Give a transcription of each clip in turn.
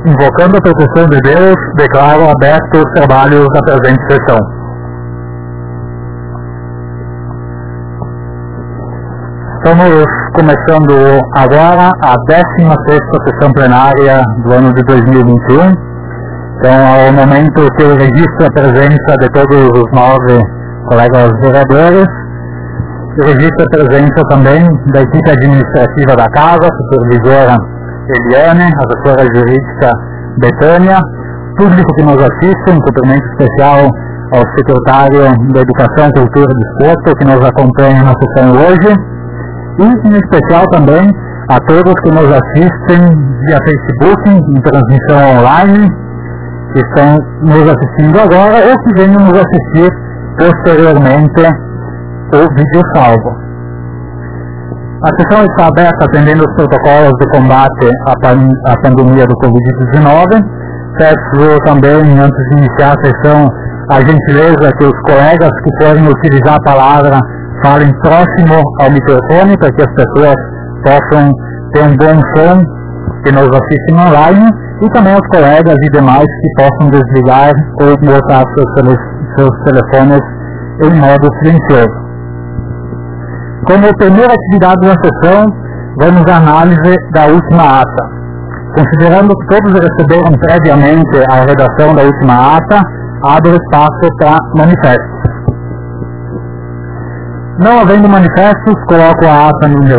invocando a proteção de Deus, declaro abertos os trabalhos da presente sessão. Estamos começando agora a 16ª sessão plenária do ano de 2021. Então, ao momento que eu registro a presença de todos os 9 colegas vereadores, eu registro a presença também da equipe administrativa da Casa, supervisora Eliane, assessora jurídica Betânia, público que nos assiste, um cumprimento especial ao secretário da Educação, Cultura e Desporto, que nos acompanha na sessão hoje, e em especial também a todos que nos assistem via Facebook, em transmissão online, que estão nos assistindo agora ou que venham nos assistir posteriormente o vídeo salvo. A sessão está aberta atendendo os protocolos de combate à pandemia do Covid-19. Peço também, antes de iniciar a sessão, a gentileza que os colegas que forem utilizar a palavra falem próximo ao microfone para que as pessoas possam ter um bom som que nos assistem online, e também os colegas e demais que possam desligar ou botar seus telefones em modo silencioso. Como primeira atividade da sessão, vamos à análise da última ata. Considerando que todos receberam previamente a redação da última ata, abro espaço para manifestos. Não havendo manifestos, coloco a ata número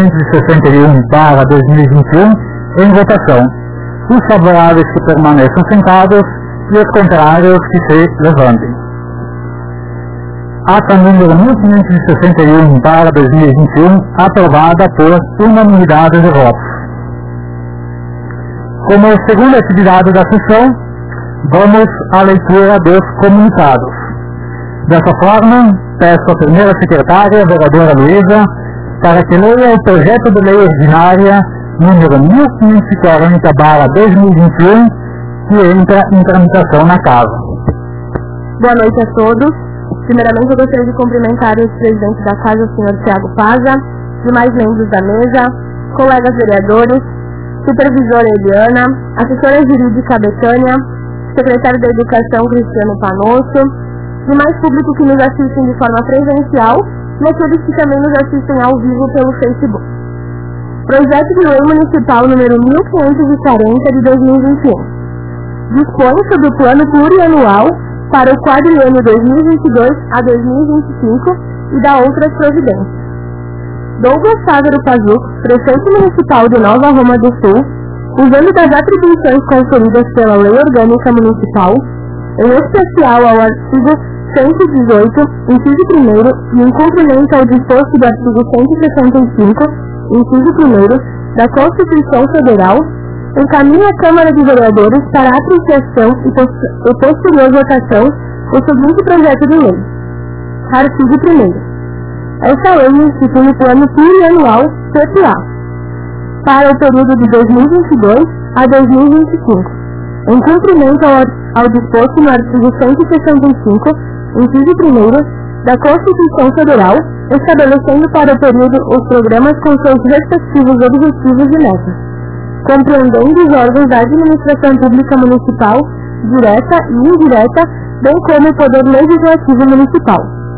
1561/2021 em votação. Os favoráveis que permaneçam sentados e os contrários que se levantem. Ata número 1561/2021, aprovada por unanimidade de votos. Como segunda atividade da sessão, vamos à leitura dos comunicados. Dessa forma, peço à primeira secretária, vereadora Luísa, para que leia o projeto de lei ordinária número 1540/2021, que entra em tramitação na Casa. Boa noite a todos. Primeiramente, eu gostaria de cumprimentar o presidente da Casa, o senhor Thiago Paza, demais membros da mesa, colegas vereadores, supervisora Eliana, assessora jurídica Betânia, secretário da Educação Cristiano Panosso, demais público que nos assistem de forma presencial e aqueles que também nos assistem ao vivo pelo Facebook. Projeto de Lei Municipal número 1540 de 2021. Dispõe sobre o plano plurianual para o quadriênio 2022 a 2025 e dá outras providências. Douglas Fávero Pazuco, prefeito municipal de Nova Roma do Sul, usando das atribuições conferidas pela Lei Orgânica Municipal, em especial ao artigo 118, inciso 1º, e em cumprimento ao disposto do artigo 165, inciso 1º, da Constituição Federal, encaminha a Câmara de Vereadores para a apreciação e posterior votação o seguinte projeto de lei. Artigo 1º. Esta lei institui o Plano Plurianual PPA para o período de 2022 a 2025, em cumprimento ao disposto no artigo 165, inciso 1º, da Constituição Federal, estabelecendo para o período os programas com seus respectivos objetivos e metas, compreendendo os órgãos da administração pública municipal, direta e indireta, bem como o poder legislativo municipal.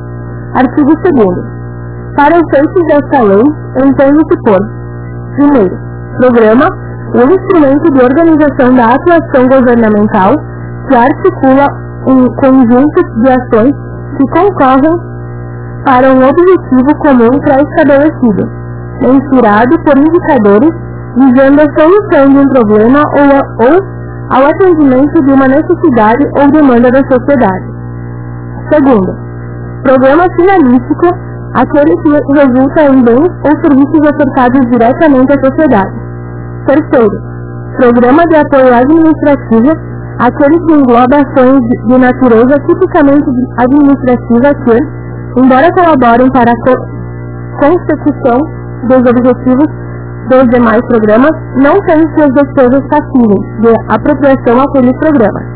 Artigo 2º. Para efeitos desta lei, entende-se por: primeiro, programa, o instrumento de organização da atuação governamental que articula um conjunto de ações que concorrem para um objetivo comum pré-estabelecido, mensurado por indicadores visando a solução de um problema ou ao atendimento de uma necessidade ou demanda da sociedade. Segundo, programa finalístico, aquele que resulta em bens ou serviços ofertados diretamente à sociedade. Terceiro, programa de apoio administrativo, aquele que engloba ações de natureza tipicamente administrativa que, embora colaborem para a consecução dos objetivos dos demais programas, não têm suas despesas passíveis de apropriação àqueles programas.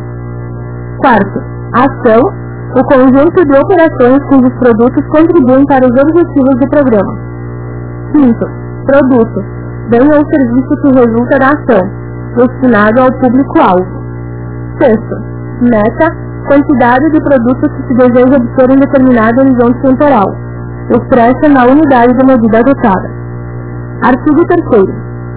Quarto, ação, o conjunto de operações cujos produtos contribuem para os objetivos do programa. Quinto, produto, bem ou serviço que resulta da ação, destinado ao público-alvo. Sexto, meta, quantidade de produtos que se deseja obter em determinado horizonte temporal, expressa na unidade de medida adotada. Artigo 3º.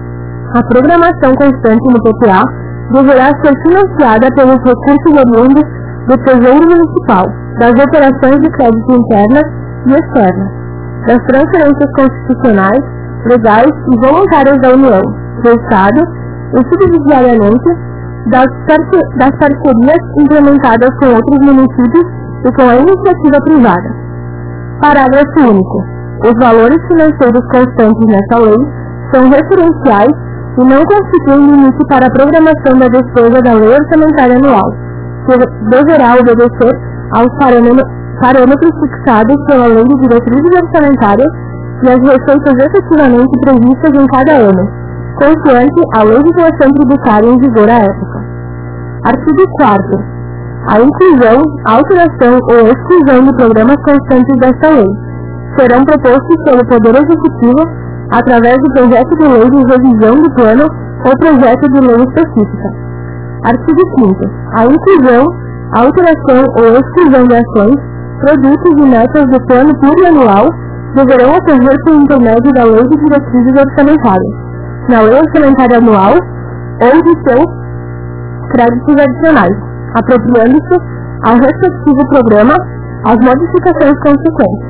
A programação constante no PPA deverá ser financiada pelos recursos oriundos do Tesouro Municipal, das operações de crédito internas e externas, das transferências constitucionais, legais e voluntárias da União, do Estado e subsidiariamente das parcerias implementadas com outros municípios e com a iniciativa privada. Parágrafo único. Os valores financeiros constantes nessa lei são referenciais e não constituem limite para a programação da despesa da lei orçamentária anual, que deverá obedecer aos parâmetros fixados pela Lei de Diretrizes Orçamentárias e as receitas efetivamente previstas em cada ano, consoante a legislação tributária em vigor à época. Artigo 4º. A inclusão, alteração ou exclusão de programas constantes desta lei serão propostos pelo Poder Executivo através do projeto de lei de revisão do plano ou projeto de lei específica. Artigo 5º. A inclusão, alteração ou exclusão de ações, produtos e metas do plano plurianual deverão ocorrer por intermédio da Lei de Diretrizes Orçamentárias, na Lei Orçamentária Anual ou de seus créditos adicionais, apropriando-se ao respectivo programa as modificações consequentes.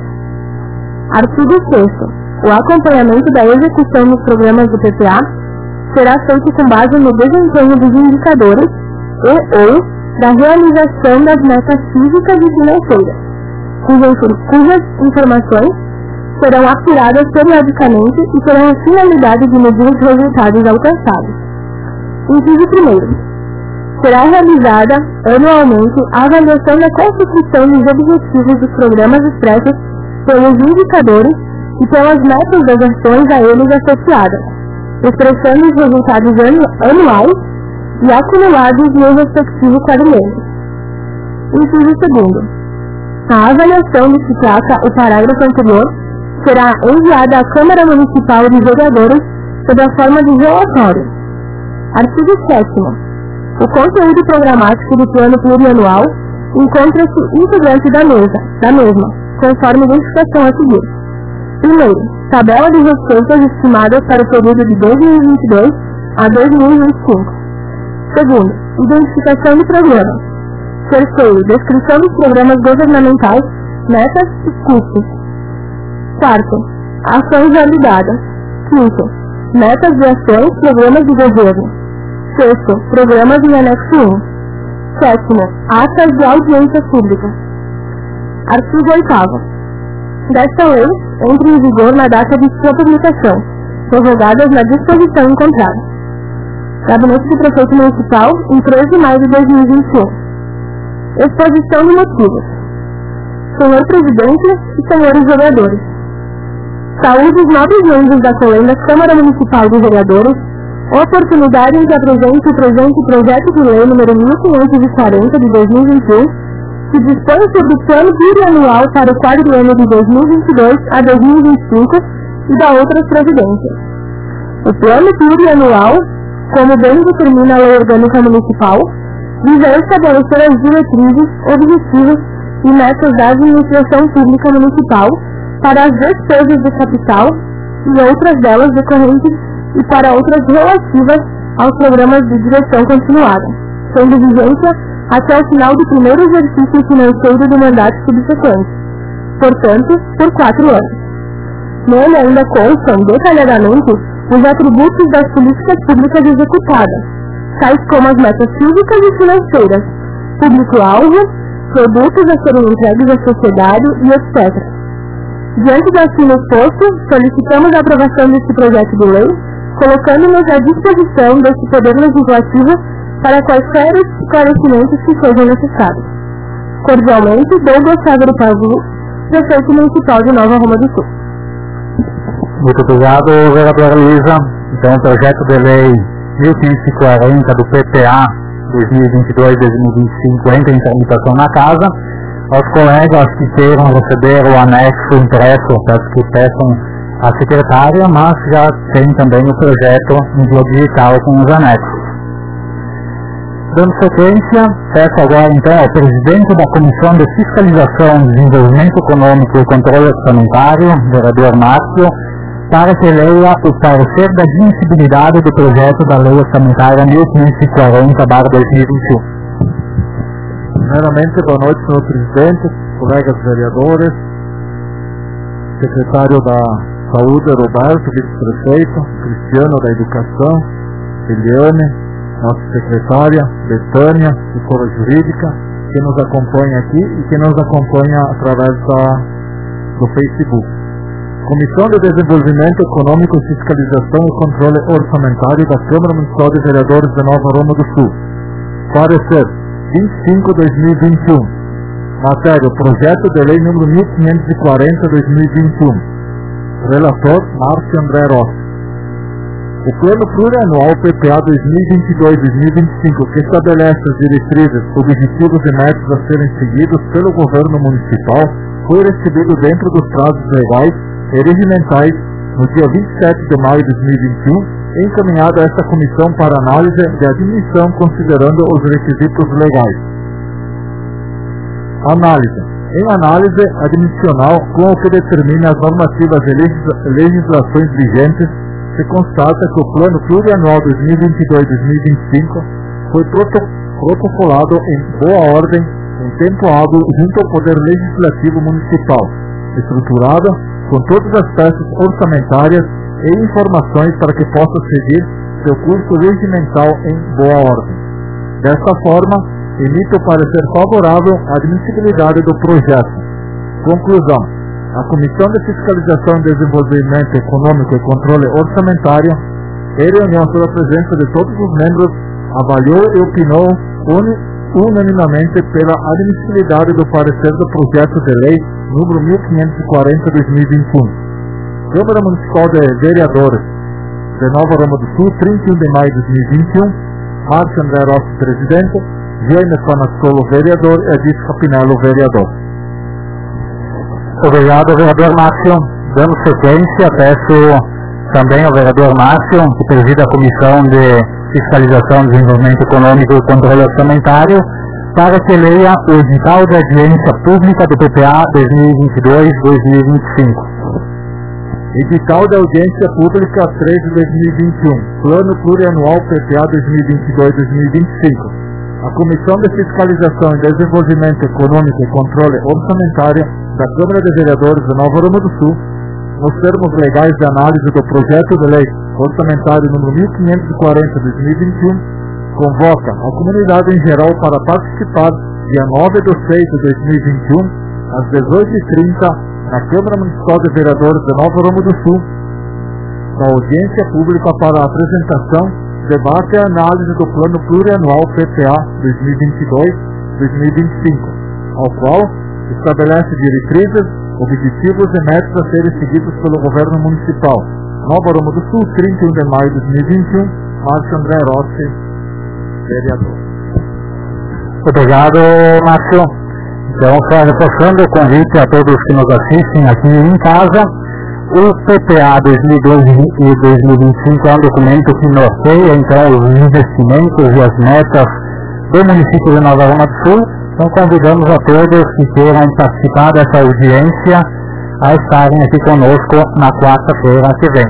Artigo 6º. O acompanhamento da execução dos programas do PPA será feito com base no desempenho dos indicadores e/ou da realização das metas físicas e financeiras, cujas informações serão apuradas periodicamente e terão a finalidade de medir os resultados alcançados. Inciso 1º. Será realizada anualmente a avaliação da consecução dos objetivos dos programas expressos pelos indicadores e pelas metas das ações a eles associadas, expressando os resultados anuais e acumulados no respectivo quadrimestre. Inciso 2º. A avaliação de que trata o parágrafo anterior será enviada à Câmara Municipal de Vereadores sob a forma de relatório. Artigo 7º. O conteúdo programático do plano plurianual encontra-se integrante da mesma, conforme identificação a seguir. Primeiro, tabela de receitas estimadas para o período de 2022 a 2025. Segundo, identificação de programas. Terceiro, descrição dos programas governamentais, metas e custos. Quarto, ações validadas. Quinto, metas de ações, programas de governo. Sexto, programas em anexo 1. Sétimo, atas de audiência pública. Artigo 8º. Desta lei, entra em vigor na data de sua publicação, prorrogadas na disposição encontrada. Gabinete do Prefeito Municipal, em 13 de maio de 2021. Exposição de motivos. Senhor Presidente e senhores vereadores. Saúde os nobres membros da Colenda Câmara Municipal de Vereadores, oportunidade em que apresente o presente projeto de lei número 1540 de 2021, que dispõe sobre o plano plurianual para o quadriênio de 2022 a 2025 e da outras providências. O plano plurianual, como bem determina a Lei Orgânica Municipal, visa estabelecer as diretrizes, objetivos e metas da administração pública municipal para as despesas de capital e outras delas decorrentes e para outras relativas aos programas de direção continuada, sendo vigência até o final do primeiro exercício financeiro do mandato subsequente, portanto, por 4 anos. Nele ainda constam detalhadamente os atributos das políticas públicas executadas, tais como as metas físicas e financeiras, público-alvo, produtos a serem entregues à sociedade e etc. Diante do acima exposto, solicitamos a aprovação deste projeto de lei, colocando-nos à disposição deste Poder Legislativo para quaisquer esclarecimentos que sejam necessários. Cordialmente, Douglas Saverio Pavul, Prefeito Municipal de Nova Roma do Sul. Muito obrigado, vereadora Luísa. Então, o projeto de lei 1540 do PPA 2022-2025 entra em tramitação na Casa. Aos colegas que queiram receber o anexo impresso, peço que peçam à secretária, mas já tem também o projeto em via digital com os anexos. Dando sequência, peço agora então ao presidente da Comissão de Fiscalização, Desenvolvimento Econômico e Controle Orçamentário, vereador Márcio, para que leia o parecer da admissibilidade do projeto da Lei Orçamentária 1540/2021. Primeiramente, boa noite, senhor presidente, colegas vereadores, secretário da Saúde, Roberto, vice-prefeito, Cristiano da Educação, Eliane, nossa secretária, Betânia, assessora jurídica, que nos acompanha aqui e que nos acompanha através do Facebook. Comissão de Desenvolvimento Econômico, Fiscalização e Controle Orçamentário da Câmara Municipal de Vereadores de Nova Roma do Sul. Parecer 25/2021. Matéria: Projeto de Lei número 1540/2021. Relator: Márcio André Rossi. O Plano Plurianual PPA 2022-2025, que estabelece as diretrizes, objetivos e metas a serem seguidos pelo governo municipal, foi recebido dentro dos prazos legais e regimentais no dia 27 de maio de 2021 e encaminhado a esta comissão para análise de admissão considerando os requisitos legais. Análise. Em análise admissional, com o que determina as normativas e legislações vigentes, se constata que o Plano Plurianual 2022-2025 foi protocolado em boa ordem, em tempo hábil, junto ao Poder Legislativo Municipal, estruturado com todas as peças orçamentárias e informações para que possa seguir seu curso regimental em boa ordem. Desta forma, emite o parecer favorável à admissibilidade do projeto. Conclusão. A Comissão de Fiscalização e Desenvolvimento Econômico e Controle Orçamentário, em reunião sob a presença de todos os membros, avaliou e opinou unanimemente pela admissibilidade do parecer do projeto de lei número 1540/2021. Câmara Municipal de Vereadores de Nova Roma do Sul, 31 de maio de 2021, Márcio André Rossi, presidente, Jaime Panascolo, vereador, e Edith Capinello, vereador. Obrigado, vereador Márcio. Dando sequência, peço também ao vereador Márcio, que preside a Comissão de Fiscalização, Desenvolvimento Econômico e Controle Orçamentário, para que leia o edital de audiência pública do PPA 2022-2025. Edital de audiência pública 3 de 2021. Plano Plurianual PPA 2022-2025. A Comissão de Fiscalização e Desenvolvimento Econômico e Controle Orçamentário da Câmara de Vereadores de Nova Roma do Sul, nos termos legais de análise do projeto de lei orçamentário número 1540/2021, convoca a comunidade em geral para participar dia 9 de 6 de 2021, às 18h30, na Câmara Municipal de Vereadores de Nova Roma do Sul, na audiência pública para a apresentação, debate e análise do Plano Plurianual PPA 2022-2025, ao qual estabelece diretrizes, objetivos e metas a serem seguidos pelo governo municipal. Nova Roma do Sul, 31 de maio de 2021, Márcio André Rossi, vereador. Obrigado, Márcio. Então, só reforçando o convite a todos que nos assistem aqui em casa, o PPA 2022 e 2025 é um documento que norteia então os investimentos e as metas do município de Nova Roma do Sul. Então convidamos a todos que queiram participar dessa audiência a estarem aqui conosco na quarta-feira que vem.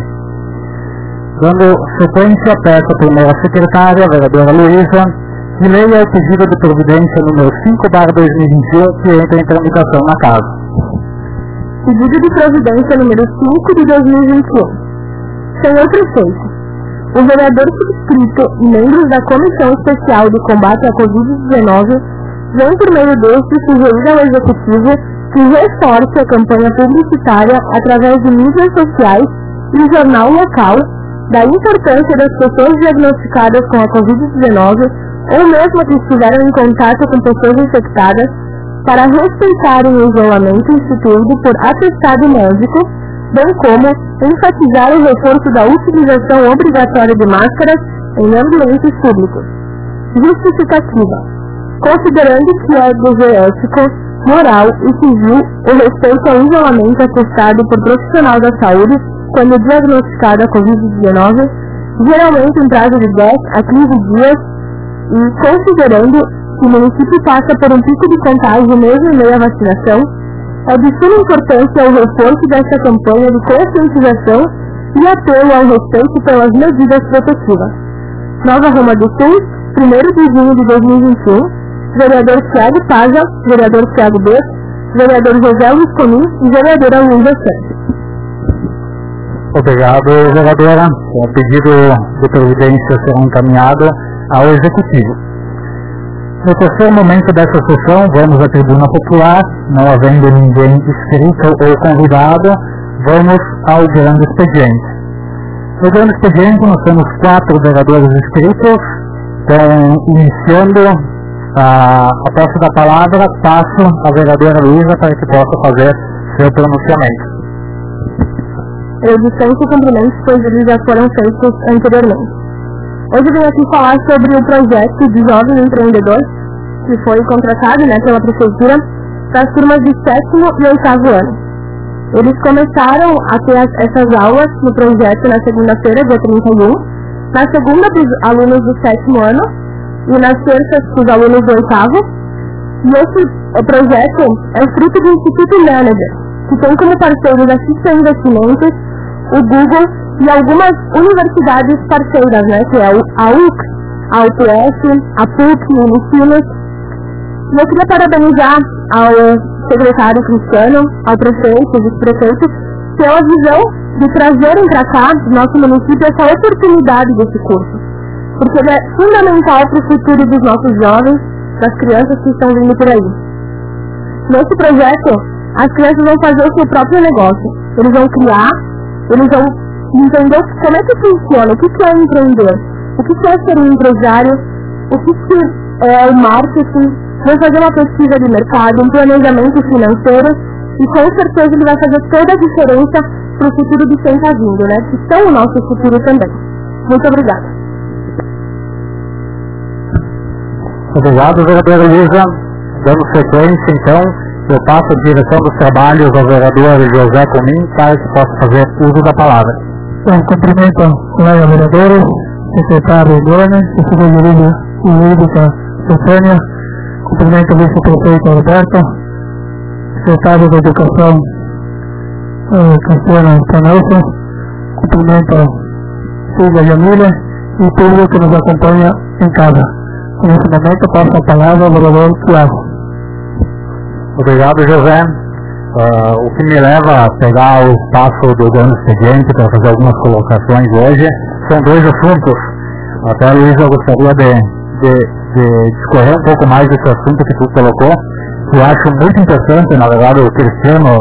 Dando sequência, peço à primeira secretária, a vereadora Luísa, que leia o pedido de providência número 5/2021 que entra em tramitação na casa. Pedido de providência número 5 de 2021. Senhor Prefeito, o vereador subscrito e membros da Comissão Especial de Combate à Covid-19 vem por meio deste sugerir ao Executivo que reforce a campanha publicitária através de mídias sociais e jornal local da importância das pessoas diagnosticadas com a Covid-19 ou mesmo que estiveram em contato com pessoas infectadas para respeitarem o isolamento instituído por atestado médico, bem como enfatizar o reforço da utilização obrigatória de máscaras em ambientes públicos. Justificativa. Considerando que é dever ético, moral e civil o respeito ao isolamento atestado por profissional da saúde quando diagnosticado a Covid-19, geralmente em prazo de 10 a 15 dias, e considerando que o município passa por um pico de contágio mesmo em meio à vacinação, é de suma importância o reforço desta campanha de conscientização e apelo ao respeito pelas medidas protetivas. Nova Roma do Sul, 1º de junho de 2021, vereador Thiago Paza, vereador Thiago Beto, vereador José Luiz Comim e vereadora Luísa Santos. Obrigado, vereadora. O pedido de providência será encaminhado ao Executivo. No terceiro momento dessa sessão, vamos à tribuna popular. Não havendo ninguém inscrito ou convidado, vamos ao grande expediente. No grande expediente, nós temos 4 vereadores inscritos. Então, iniciando a posse da palavra, passo a vereadora Luísa para que possa fazer seu pronunciamento. Eu dispenso cumprimentos, pois eles já foram feitos anteriormente. Hoje eu venho aqui falar sobre o projeto de Jovem Empreendedor, que foi contratado pela Prefeitura para as turmas de 7º e 8º ano. Eles começaram a ter essas aulas no projeto na segunda-feira, dia 31, na segunda para os alunos do 7º ano e nas terças para os alunos do 8º. E esse projeto é fruto do Instituto Manager, que tem como parceiros a Xista Investimentos, o Google e algumas universidades parceiras, que é a UC, a UPS, a PUC, o Unicinos. E eu queria parabenizar ao secretário Cristiano, ao prefeito e vice-prefeito, pela visão de trazerem para cá, do nosso município, essa oportunidade desse curso. Porque ele é fundamental para o futuro dos nossos jovens, das crianças que estão vindo por aí. Nesse projeto, as crianças vão fazer o seu próprio negócio. Eles vão criar, eles vão entender como é que funciona, o que é empreender, o que é ser um empresário, o que é o marketing, vão fazer uma pesquisa de mercado, um planejamento financeiro e com certeza ele vai fazer toda a diferença para o futuro de quem está vindo, que são o nosso futuro também. Muito obrigada. Obrigado, vereadora Luísa. Dando sequência, então, eu passo a direção dos trabalhos ao vereador José Comim para que possa fazer uso da palavra. Cumprimento o colega vereador, secretário Dona, secretário jurídica Stefânia, cumprimento o vice-prefeito Alberto, secretário de Educação Cristiano Canelson, cumprimento Silvia Jamila e público que nos acompanha em casa. Nesse momento, passo a palavra ao vereador Thiago. Obrigado, José. O que me leva a pegar o espaço do grande expediente para fazer algumas colocações hoje são 2 assuntos. Até, Luísa, eu gostaria de discorrer um pouco mais desse assunto que tu colocou, que eu acho muito interessante. Na verdade, o Cristiano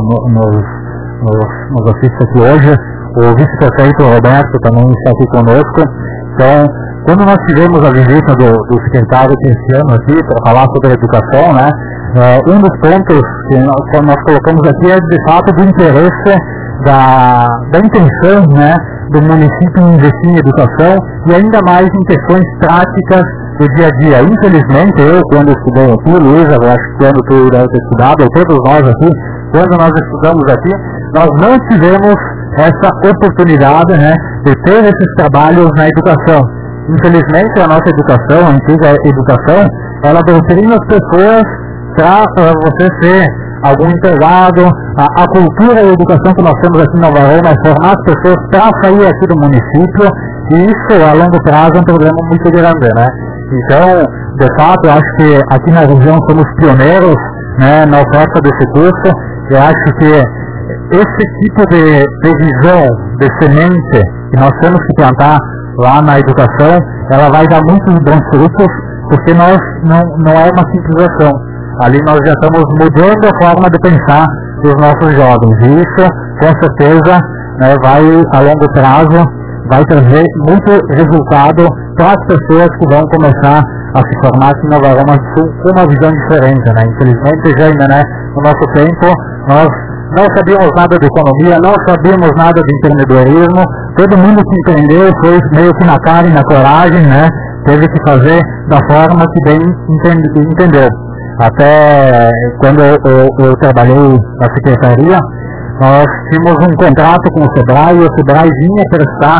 nos assiste aqui hoje, o vice-prefeito Roberto também está aqui conosco. Então, quando nós tivemos a visita do secretário Cristiano aqui para falar sobre a educação, um dos pontos que nós colocamos aqui é de fato do interesse da intenção do município em investir em educação e ainda mais em questões práticas do dia a dia. Infelizmente, eu quando estudei aqui, Luísa, eu acho que quando tu deve ter estudado, ou todos nós aqui, quando nós estudamos aqui, nós não tivemos essa oportunidade de ter esses trabalhos na educação. Infelizmente, a nossa educação, a antiga educação, ela doutrina as pessoas para você ser algum empregado. A cultura e a educação que nós temos aqui em Nova Roma é formar as pessoas para sair aqui do município, e isso a longo prazo é um problema muito grande, Então, de fato, eu acho que aqui na região somos pioneiros na oferta desse curso. Eu acho que esse tipo de visão, de semente que nós temos que plantar lá na educação, ela vai dar muitos bons frutos, porque nós não é uma simples ação. Ali nós já estamos mudando a forma de pensar dos nossos jovens, e isso, com certeza, vai, a longo prazo, vai trazer muito resultado para as pessoas que vão começar a se formar aqui em Nova Roma com uma visão diferente. Infelizmente, já ainda, no nosso tempo, nós não sabíamos nada de economia, não sabíamos nada de empreendedorismo. Todo mundo que empreendeu foi meio que na cara e na coragem, teve que fazer da forma que bem entendeu. Até quando eu trabalhei na secretaria, nós tínhamos um contrato com o Sebrae, e o Sebrae vinha prestar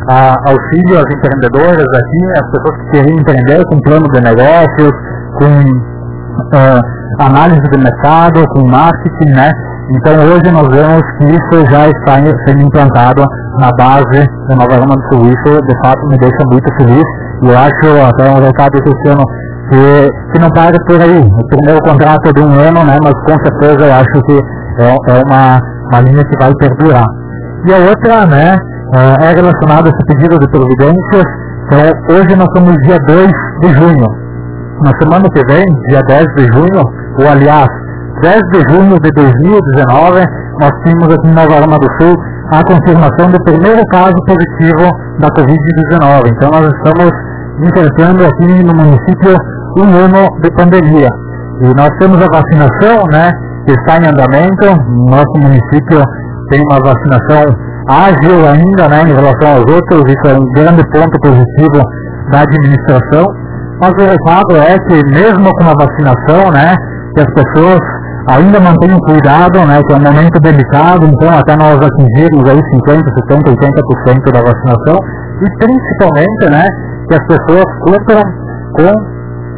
auxílio às empreendedoras aqui, as pessoas que querem empreender com plano de negócios, com análise de mercado, com marketing, né? Então hoje nós vemos que isso já está sendo implantado na base da Nova Roma do Sul. Isso de fato me deixa muito feliz e eu acho até um recado esse ano que não para por aí. O primeiro contrato é de 1 ano, né? Mas com certeza eu acho que é uma linha que vai perdurar. E a outra, né, é relacionada a esse pedido de providências. Então hoje nós estamos dia 2 de junho. Na semana que vem, dia 10 de junho, ou aliás, 10 de junho de 2019, nós tínhamos aqui em Nova Roma do Sul a confirmação do primeiro caso positivo da Covid-19. Então nós estamos ingressando aqui no município 1 ano de pandemia. E nós temos a vacinação, né, que está em andamento. Nosso município tem uma vacinação ágil ainda, né, em relação aos outros. Isso é um grande ponto positivo da administração. Mas o recado é que mesmo com a vacinação, né, que as pessoas ainda mantenham cuidado, né, que é um momento delicado, então até nós atingirmos aí 50%, 70%, 80% da vacinação, e principalmente, né, que as pessoas cumpram com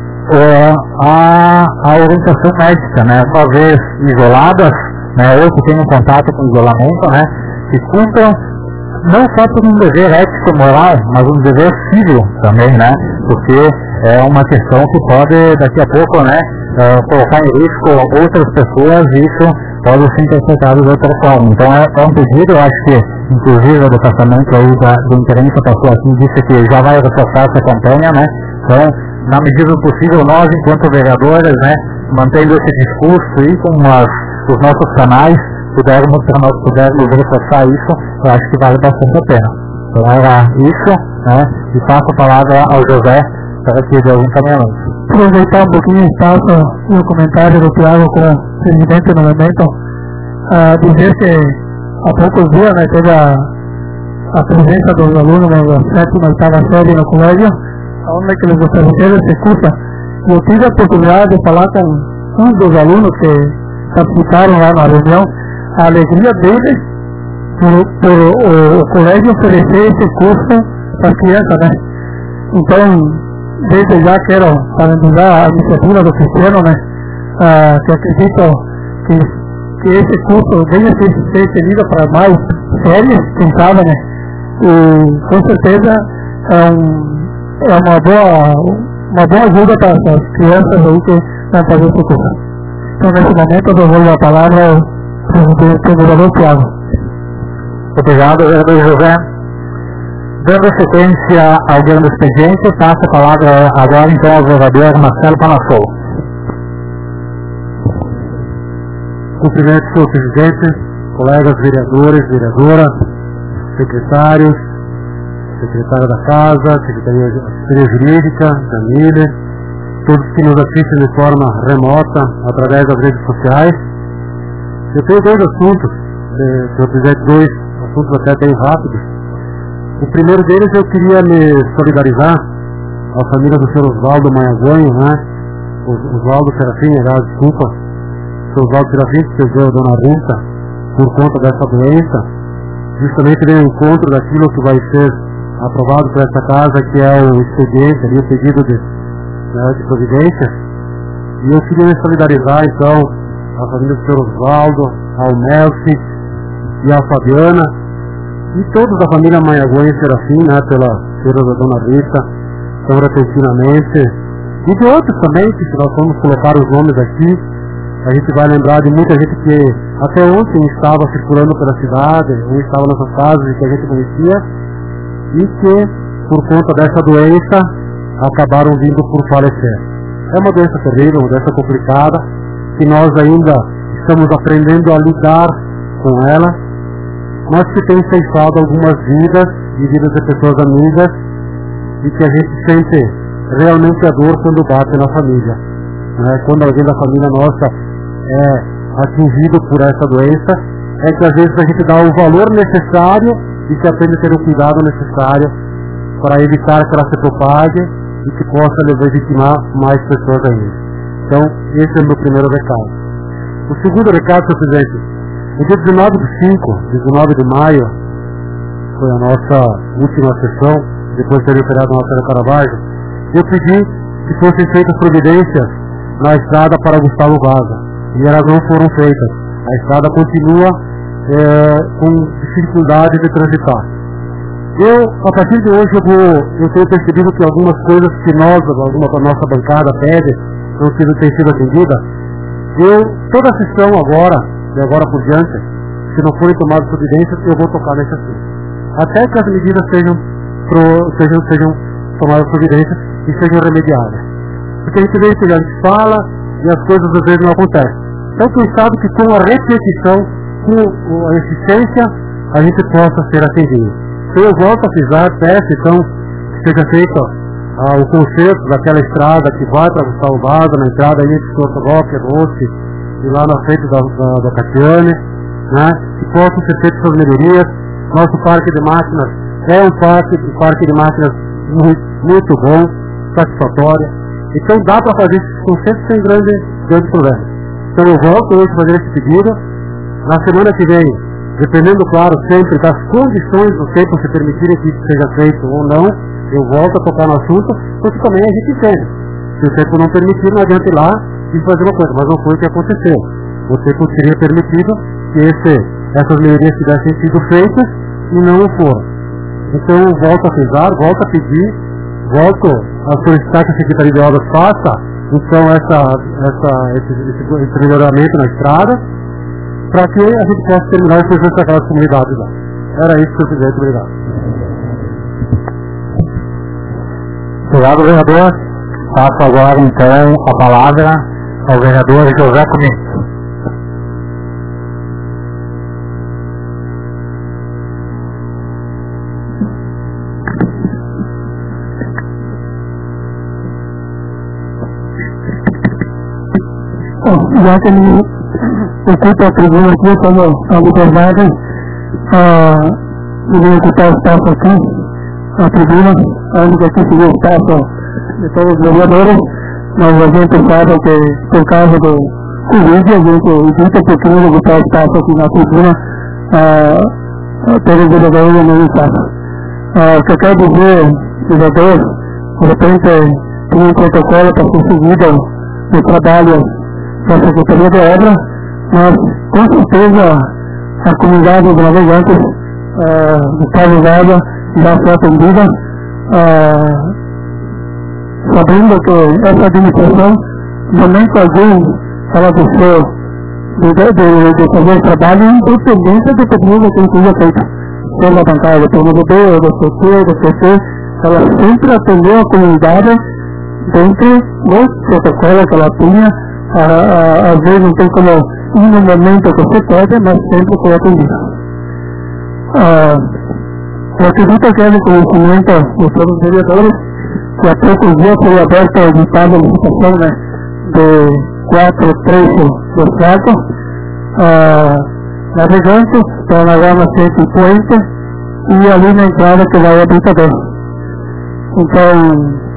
a orientação médica, né, uma vez isoladas, né, ou que tenham contato com isolamento, né, que cumpram não só por um dever ético moral, mas um dever civil também, né, porque é uma questão que pode daqui a pouco, né, colocar em risco outras pessoas e isso pode ser interpretado de outra forma. Então é um pedido, eu acho que inclusive o departamento aí do imprensa passou aqui e disse que já vai reforçar essa campanha, né, então na medida do possível nós enquanto vereadores, né, mantendo esse discurso aí com os nossos canais, para nós pudermos reforçar isso, eu acho que vale bastante a pena. Então era isso, né, e passo a palavra ao José para que dê algum encaminhamento. Aproveitar um pouquinho o espaço e o comentário do Tiago como presidente no momento, dizer que há poucos dias, né, teve a presença dos alunos da 7ª e 8ª série no colégio, onde que eles ofereceram esse curso. Eu tive a oportunidade de falar com um dos alunos que participaram lá na reunião, a alegria deles por o colégio oferecer esse curso para as crianças, né? Então, desde já quero parabenizar a iniciativa do Cristiano, né? Que acredito que esse curso venha a ser estendido para mais séries, quem sabe, né? E com certeza é uma boa ajuda para as crianças aí que vão fazer esse curso. Então, nesse momento, eu devolvo a palavra ao presidente vereador Tiago. Obrigado, vereador José. Dando sequência ao grande expediente, passo a palavra agora então ao vereador Marcelo Panassou. Cumprimento o senhor presidente, colegas vereadores, vereadoras, secretários, secretária da Casa, Secretaria Jurídica, Jamile, todos que nos assistem de forma remota através das redes sociais. Eu tenho 2 assuntos, senhor presidente, 2 assuntos até bem rápidos. O primeiro deles eu queria me solidarizar à família do senhor Oswaldo Maiagonho, né? Oswaldo Serafim, desculpa. O senhor Oswaldo Serafim que perdeu a dona Rita por conta dessa doença, justamente no encontro daquilo que vai ser aprovado por essa casa, que é o expediente, ali, o pedido de providência. E eu queria me solidarizar então à família do senhor Oswaldo, ao Melci e à Fabiana, e todos da família Maiagonho e Serafim, né, pela perda da dona Rita, tão repentinamente, e de outros também, que se nós formos colocar os nomes aqui, a gente vai lembrar de muita gente que até ontem estava circulando pela cidade, ou estava nessas casas e que a gente conhecia, e que, por conta dessa doença, acabaram vindo por falecer. É uma doença terrível, uma doença complicada, que nós ainda estamos aprendendo a lidar com ela, mas que tem ceifado algumas vidas e vidas de pessoas amigas, e que a gente sente realmente a dor quando bate na família. Quando alguém da família nossa é atingido por essa doença, é que às vezes a gente dá o valor necessário e se aprende a ter o cuidado necessário para evitar que ela se propague e que possa legitimar mais pessoas ainda. Então, esse é o meu primeiro recado. O segundo recado, senhor presidente, no dia 19 de maio, foi a nossa última sessão, depois de ter operado a nossa Caravaggio, eu pedi que fossem feitas providências na estrada para Gustavo Vaza, e elas não foram feitas. A estrada continua com dificuldade de transitar. A partir de hoje, eu tenho percebido que algumas coisas que a nossa bancada pede, não têm sido atendidas. Toda a sessão agora, de agora por diante, se não forem tomadas providências, eu vou tocar nesse assunto. Até que as medidas sejam tomadas providências e sejam remediadas. Porque a gente vê que a gente fala e as coisas às vezes não acontecem. Então, quem sabe que com a repetição, com a eficiência, a gente possa ser atendido. Então, eu volto a frisar, peço então que seja feito o conserto daquela estrada que vai para Gustavo Vaza, na entrada aí entre o Roque, Rossi, e lá na frente da Catiane, né? Que possam ser feitas as melhorias. Nosso parque de máquinas é um parque de máquinas muito bom, satisfatório. Então dá para fazer esses concertos sem grande problema. Então eu volto hoje a fazer esse pedido. Na semana que vem, dependendo, claro, sempre das condições do tempo se permitirem que isso seja feito ou não, eu volto a tocar no assunto, porque também a gente entende. Se o tempo não permitir, não adianta ir lá e fazer uma coisa, mas não foi o que aconteceu. O tempo teria permitido que essas melhorias tivessem sido feitas e não o foram. Então eu volto a frisar, volto a pedir, volto a solicitar que a Secretaria de Obras faça então esse melhoramento na estrada, para que a gente possa terminar os projetos daquelas comunidades lá. Era isso que eu queria, muito obrigado. Obrigado, vereador. Passo agora então a palavra ao vereador José Cominto. Já que ele ocupa a tribuna aqui como a liberdade, ele ocupar o espaço aqui, a tribuna, onde aqui se vê o espaço de todos os vereadores, mas a gente sabe que por causa do Covid a gente evita um pouquinho de ocupar o espaço aqui na tribuna, todos os vereadores no mesmo espaço. O que eu quero dizer, vereador, de repente tem um protocolo para ser seguido no trabalho da Secretaria de Obras, mas com certeza a comunidade dos navegantes do Estado de Água já foi atendida, sabendo que essa administração, no momento algum, ela deixou de fazer o trabalho independente do período que seja feito pela bancada do PMDB, do PT, do PT, ela sempre atendeu a comunidade dentro dos protocolos que ela tinha. Às vezes não tem como ir no momento que você pode, mas sempre foi atendida. Eu acredito que é de conhecimento de todos os vereadores que há poucos dias foi aberta a edital de licitação, né, de 4 trechos do Chaco, navegantes, para navegar na 150 e ali na entrada que vai a Britador. Então,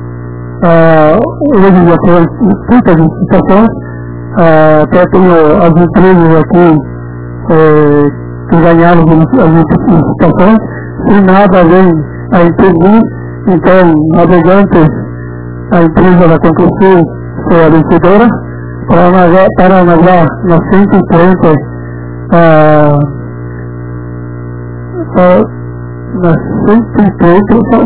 hoje já foi muitas licitações, até tenho as empresas aqui que ganharam as licitações, sem nada além a intervir. Então, navegantes, a empresa da Concurso foi a vencedora, para navegar na 140, na 130,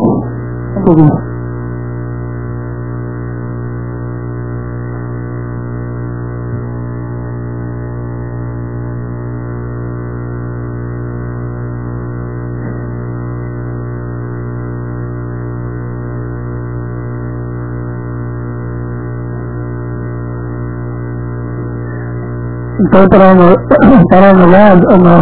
então, para anular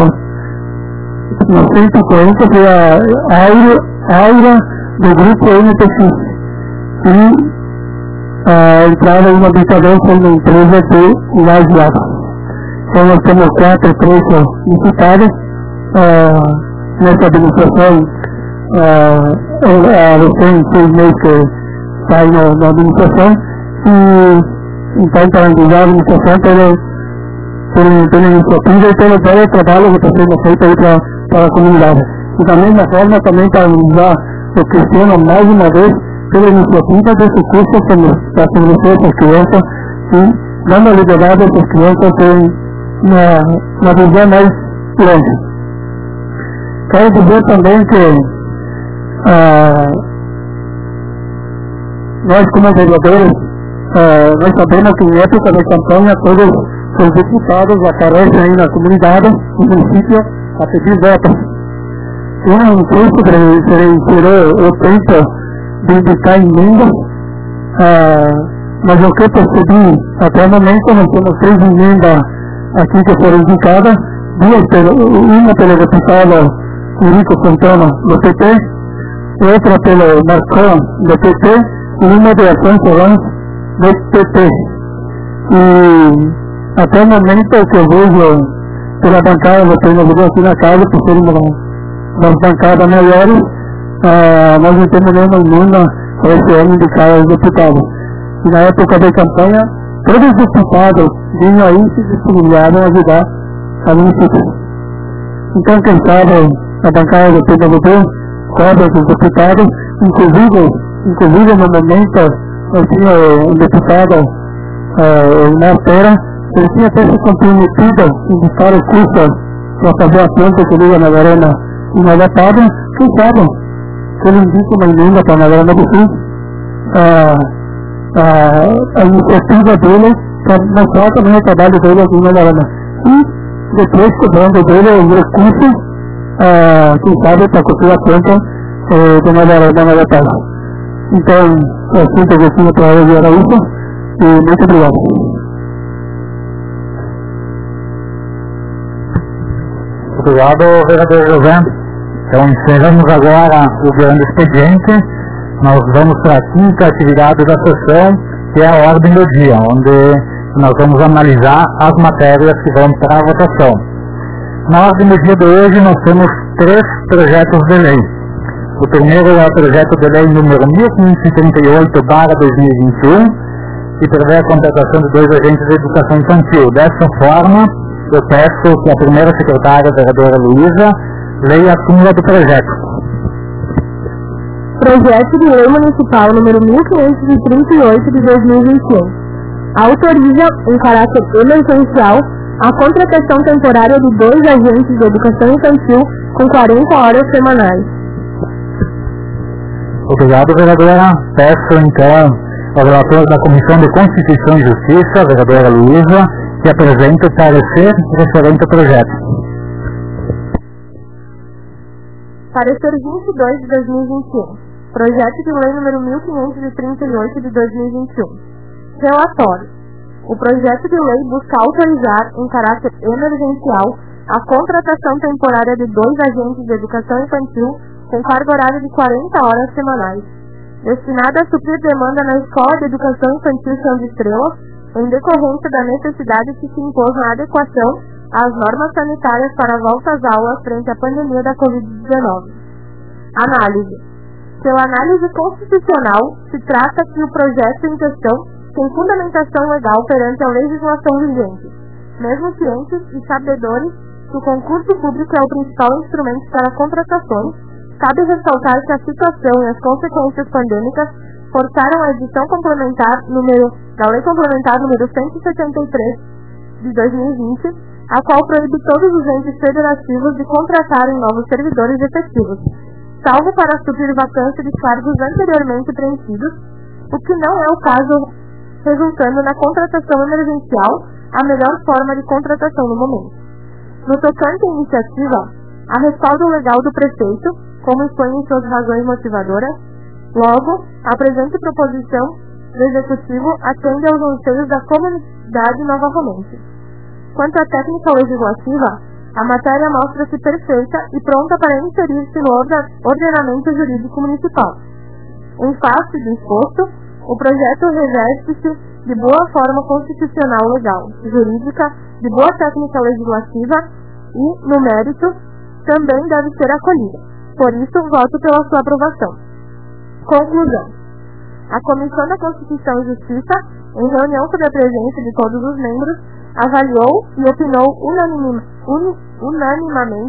no 140 foi a Aura do grupo NPX e a entrada em uma brincadeira foi uma empresa de lajeado. Então nós temos 4 trechos licitados nessa administração. Recém 6 meses que está aí na administração e então para analisar a administração pela iniciativa e pelo trabalho que está sendo feito aí para a comunidade. E da mesma forma também parabenizar o Cristiano mais uma vez pela iniciativa desse curso para favorecer essas crianças e dando a liberdade a essas crianças terem uma visão mais longe. Quero dizer também que nós como vereadores, nós sabemos que em época de campanha todos os deputados aparecem aí na comunidade, no município, a pedir votos. Eu não sei se será o tempo de indicar emendas, mas o que eu percebi até o momento nós temos 3 emendas aqui que foram indicadas, uma pelo deputado Eurico Santana do PT, outra pelo Marcão do PT e uma de Afonso Ranz do PT. E até o momento que eu vejo pela bancada, eu tenho aqui na casa, por ser uma bancada maiores, nós não temos nenhuma emenda para esse ano indicar os deputados. E na época da campanha, todos os deputados vinham aí e se disponibilizaram a ajudar a município. Então, quem sabe, a bancada do PWB cobra dos deputados, inclusive no momento, eu tinha um deputado, o Martera, ele tinha até se comprometido em indicar o curso para fazer a planta que liga na Varena e na Lapada. Quem sabe, se ele indica uma emenda para a Varena do Sul, a iniciativa dele para mostrar também o trabalho dele aqui na Varena. E depois, cobrando dele os recursos, quem sabe, para construir a planta de uma Varena na Lapada. Então, é assim que eu tinha para hoje era isso, e muito obrigado. Obrigado, vereador José. Então, encerramos agora o grande expediente. Nós vamos para a quinta atividade da sessão, que é a ordem do dia, onde nós vamos analisar as matérias que vão para a votação. Na ordem do dia de hoje, nós temos 3 projetos de lei. O primeiro é o projeto de lei número 1538/2021, que prevê a contratação de 2 agentes de educação infantil. Dessa forma, eu peço que a primeira secretária, a vereadora Luísa, leia a súmula do projeto. Projeto de Lei Municipal número 1538 de 2021. Autoriza, em caráter emergencial, a contratação temporária de 2 agentes de educação infantil com 40 horas semanais. Obrigado, vereadora. Peço, então, ao relator da Comissão de Constituição e Justiça, a vereadora Luísa, que apresenta o parecer referente ao projeto. Parecer 22 de 2021. Projeto de Lei número 1538 de 2021. Relatório. O projeto de lei busca autorizar, em caráter emergencial, a contratação temporária de 2 agentes de educação infantil com carga horária de 40 horas semanais, destinada a suprir demanda na Escola de Educação Infantil Chão de Estrelas, em decorrência da necessidade que se impôs na adequação às normas sanitárias para a volta às aulas frente à pandemia da Covid-19. Análise. Pela análise constitucional, se trata que o projeto em questão tem fundamentação legal perante a legislação vigente, mesmo cientes e sabedores que o concurso público é o principal instrumento para contratações. Cabe ressaltar que a situação e as consequências pandêmicas forçaram a edição complementar da Lei Complementar número 173 de 2020, a qual proíbe todos os entes federativos de contratarem novos servidores efetivos, salvo para suprir vacância de cargos anteriormente preenchidos, o que não é o caso, resultando na contratação emergencial a melhor forma de contratação no momento. No tocante à iniciativa, há respaldo legal do prefeito, como expõe em suas razões motivadoras. Logo, a presente proposição do Executivo atende aos anseios da comunidade novamente. Quanto à técnica legislativa, a matéria mostra-se perfeita e pronta para inserir-se no ordenamento jurídico municipal. Em face do exposto, o projeto reveste-se de boa forma constitucional legal, jurídica, de boa técnica legislativa e, no mérito, também deve ser acolhida. Por isso, voto pela sua aprovação. Conclusão. A Comissão da Constituição e Justiça, em reunião sob a presença de todos os membros, avaliou e opinou unanimemente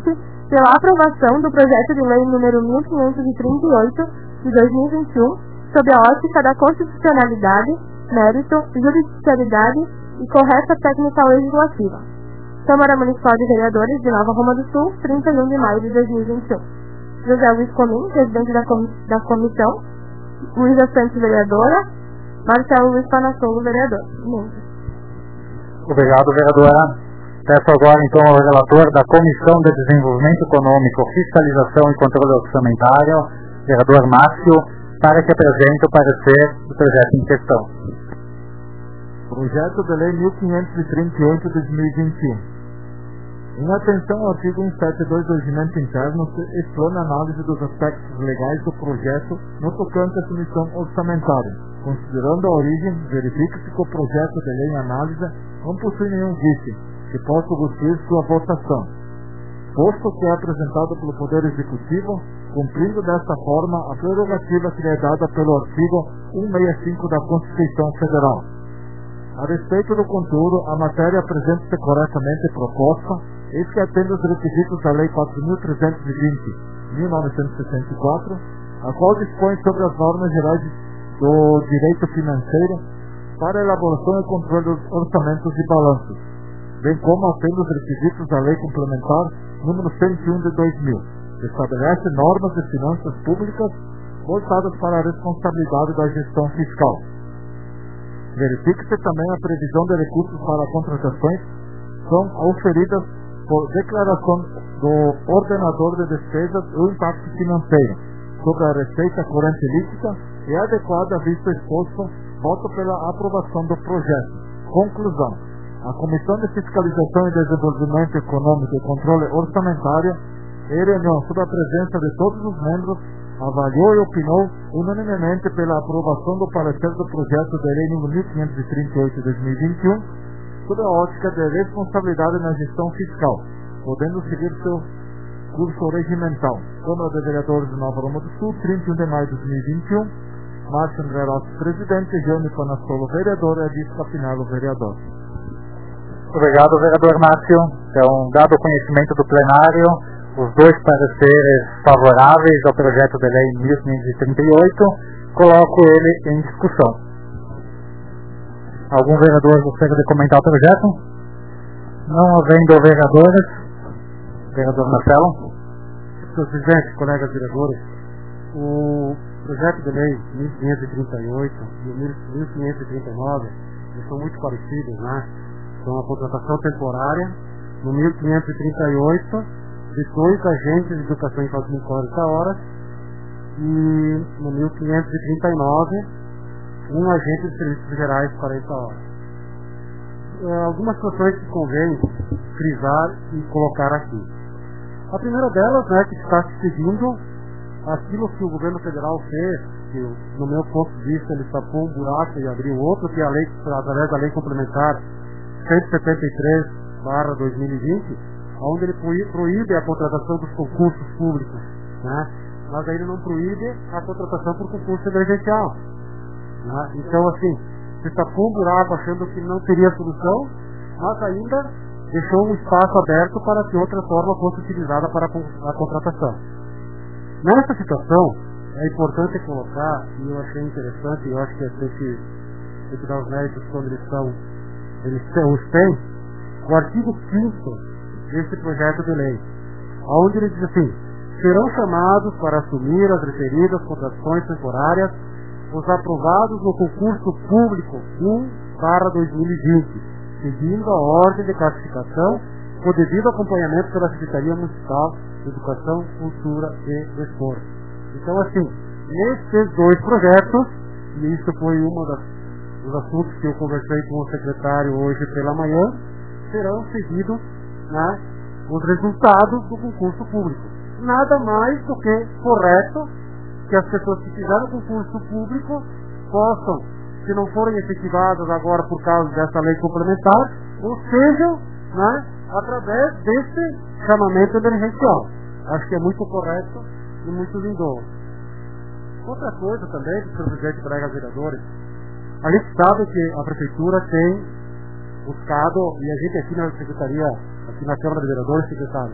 pela aprovação do projeto de lei número 1538 de 2021, sob a ótica da constitucionalidade, mérito, judicialidade e correta técnica legislativa. Câmara Municipal de Vereadores de Nova Roma do Sul, 31 de maio de 2021. José Luiz Comim, presidente da comissão. Luísa Santos, vereadora. Marcelo Luiz Panassolo, vereador. Obrigado, vereadora. Peço agora, então, ao relator da Comissão de Desenvolvimento Econômico, Fiscalização e Controle Orçamentário, vereador Márcio, para que apresente o parecer do projeto em questão. Projeto de Lei 1538 de 2021. Em atenção ao artigo 172 do Regimento Interno, se explana a análise dos aspectos legais do projeto no tocante à submissão orçamentária. Considerando a origem, verifica-se que o projeto de lei em análise não possui nenhum vício que possa obstruir sua votação, posto que é apresentado pelo Poder Executivo, cumprindo desta forma a prerrogativa que lhe é dada pelo artigo 165 da Constituição Federal. A respeito do conteúdo, a matéria apresenta-se corretamente proposta, eis que atende os requisitos da Lei 4.320/1964, a qual dispõe sobre as normas gerais do direito financeiro para a elaboração e controle dos orçamentos e balanços, bem como atende os requisitos da Lei Complementar número 101 de 2000, que estabelece normas de finanças públicas voltadas para a responsabilidade da gestão fiscal. Verifique-se também a previsão de recursos para contratações são auferidas por declaração do ordenador de despesas e o impacto financeiro sobre a receita corrente líquida e adequada visto exposto, voto pela aprovação do projeto. Conclusão. A Comissão de Fiscalização e Desenvolvimento Econômico e Controle Orçamentário, em reunião sob a presença de todos os membros, avaliou e opinou unanimemente pela aprovação do parecer do projeto de lei número 1538 de 2021, sob a ótica de responsabilidade na gestão fiscal, podendo seguir seu curso regimental. Câmara de Vereadores de Nova Roma do Sul, 31 de maio de 2021, Márcio André Rossi, presidente, Jânio Panassolo, vereador, e Edith Capinello, vereador. Obrigado, vereador Márcio. Então, dado o conhecimento do plenário, os dois pareceres favoráveis ao projeto de lei 1538, coloco ele em discussão. Algum vereador gostaria de comentar o projeto? Não havendo vereadores, vereador Marcelo. Senhor presidente, colegas vereadores, o projeto de lei 1538 e o 1539 são muito parecidos, né? São a contratação temporária. No 1538, de 2 agentes de educação infantil em 40 horas, e no 1539, um agente de serviços gerais 40 horas. Algumas questões que convém frisar e colocar aqui. A primeira delas, né, que está seguindo aquilo que o governo federal fez, que no meu ponto de vista ele tapou um buraco e abriu outro, que é a lei, através da lei complementar 173/2020, onde ele proíbe a contratação dos concursos públicos, né? Mas aí ele não proíbe a contratação por concurso emergencial, né? Então, assim, se tapou um buraco achando que não teria solução, mas ainda deixou um espaço aberto para que outra forma fosse utilizada para a contratação. Nessa situação, é importante colocar, e eu achei interessante, e eu acho que tem que dar os méritos quando eles os têm, o artigo 5º desse projeto de lei, onde ele diz assim: serão chamados para assumir as referidas contratações temporárias os aprovados no concurso público 1/2020, seguindo a ordem de classificação com devido acompanhamento pela Secretaria Municipal de Educação, Cultura e Desporto. Então, assim, nesses dois projetos, e isso foi dos assuntos que eu conversei com o secretário hoje pela manhã, serão seguidos, né, os resultados do concurso público. Nada mais do que correto que as pessoas que fizeram o concurso público possam, se não forem efetivadas agora por causa dessa lei complementar, ou sejam, né, através desse chamamento emergencial. Acho que é muito correto e muito lindoso. Outra coisa também, senhor presidente, colegas vereadores, a gente sabe que a prefeitura tem buscado, e a gente aqui na secretaria, aqui na Câmara de Vereadores, secretário,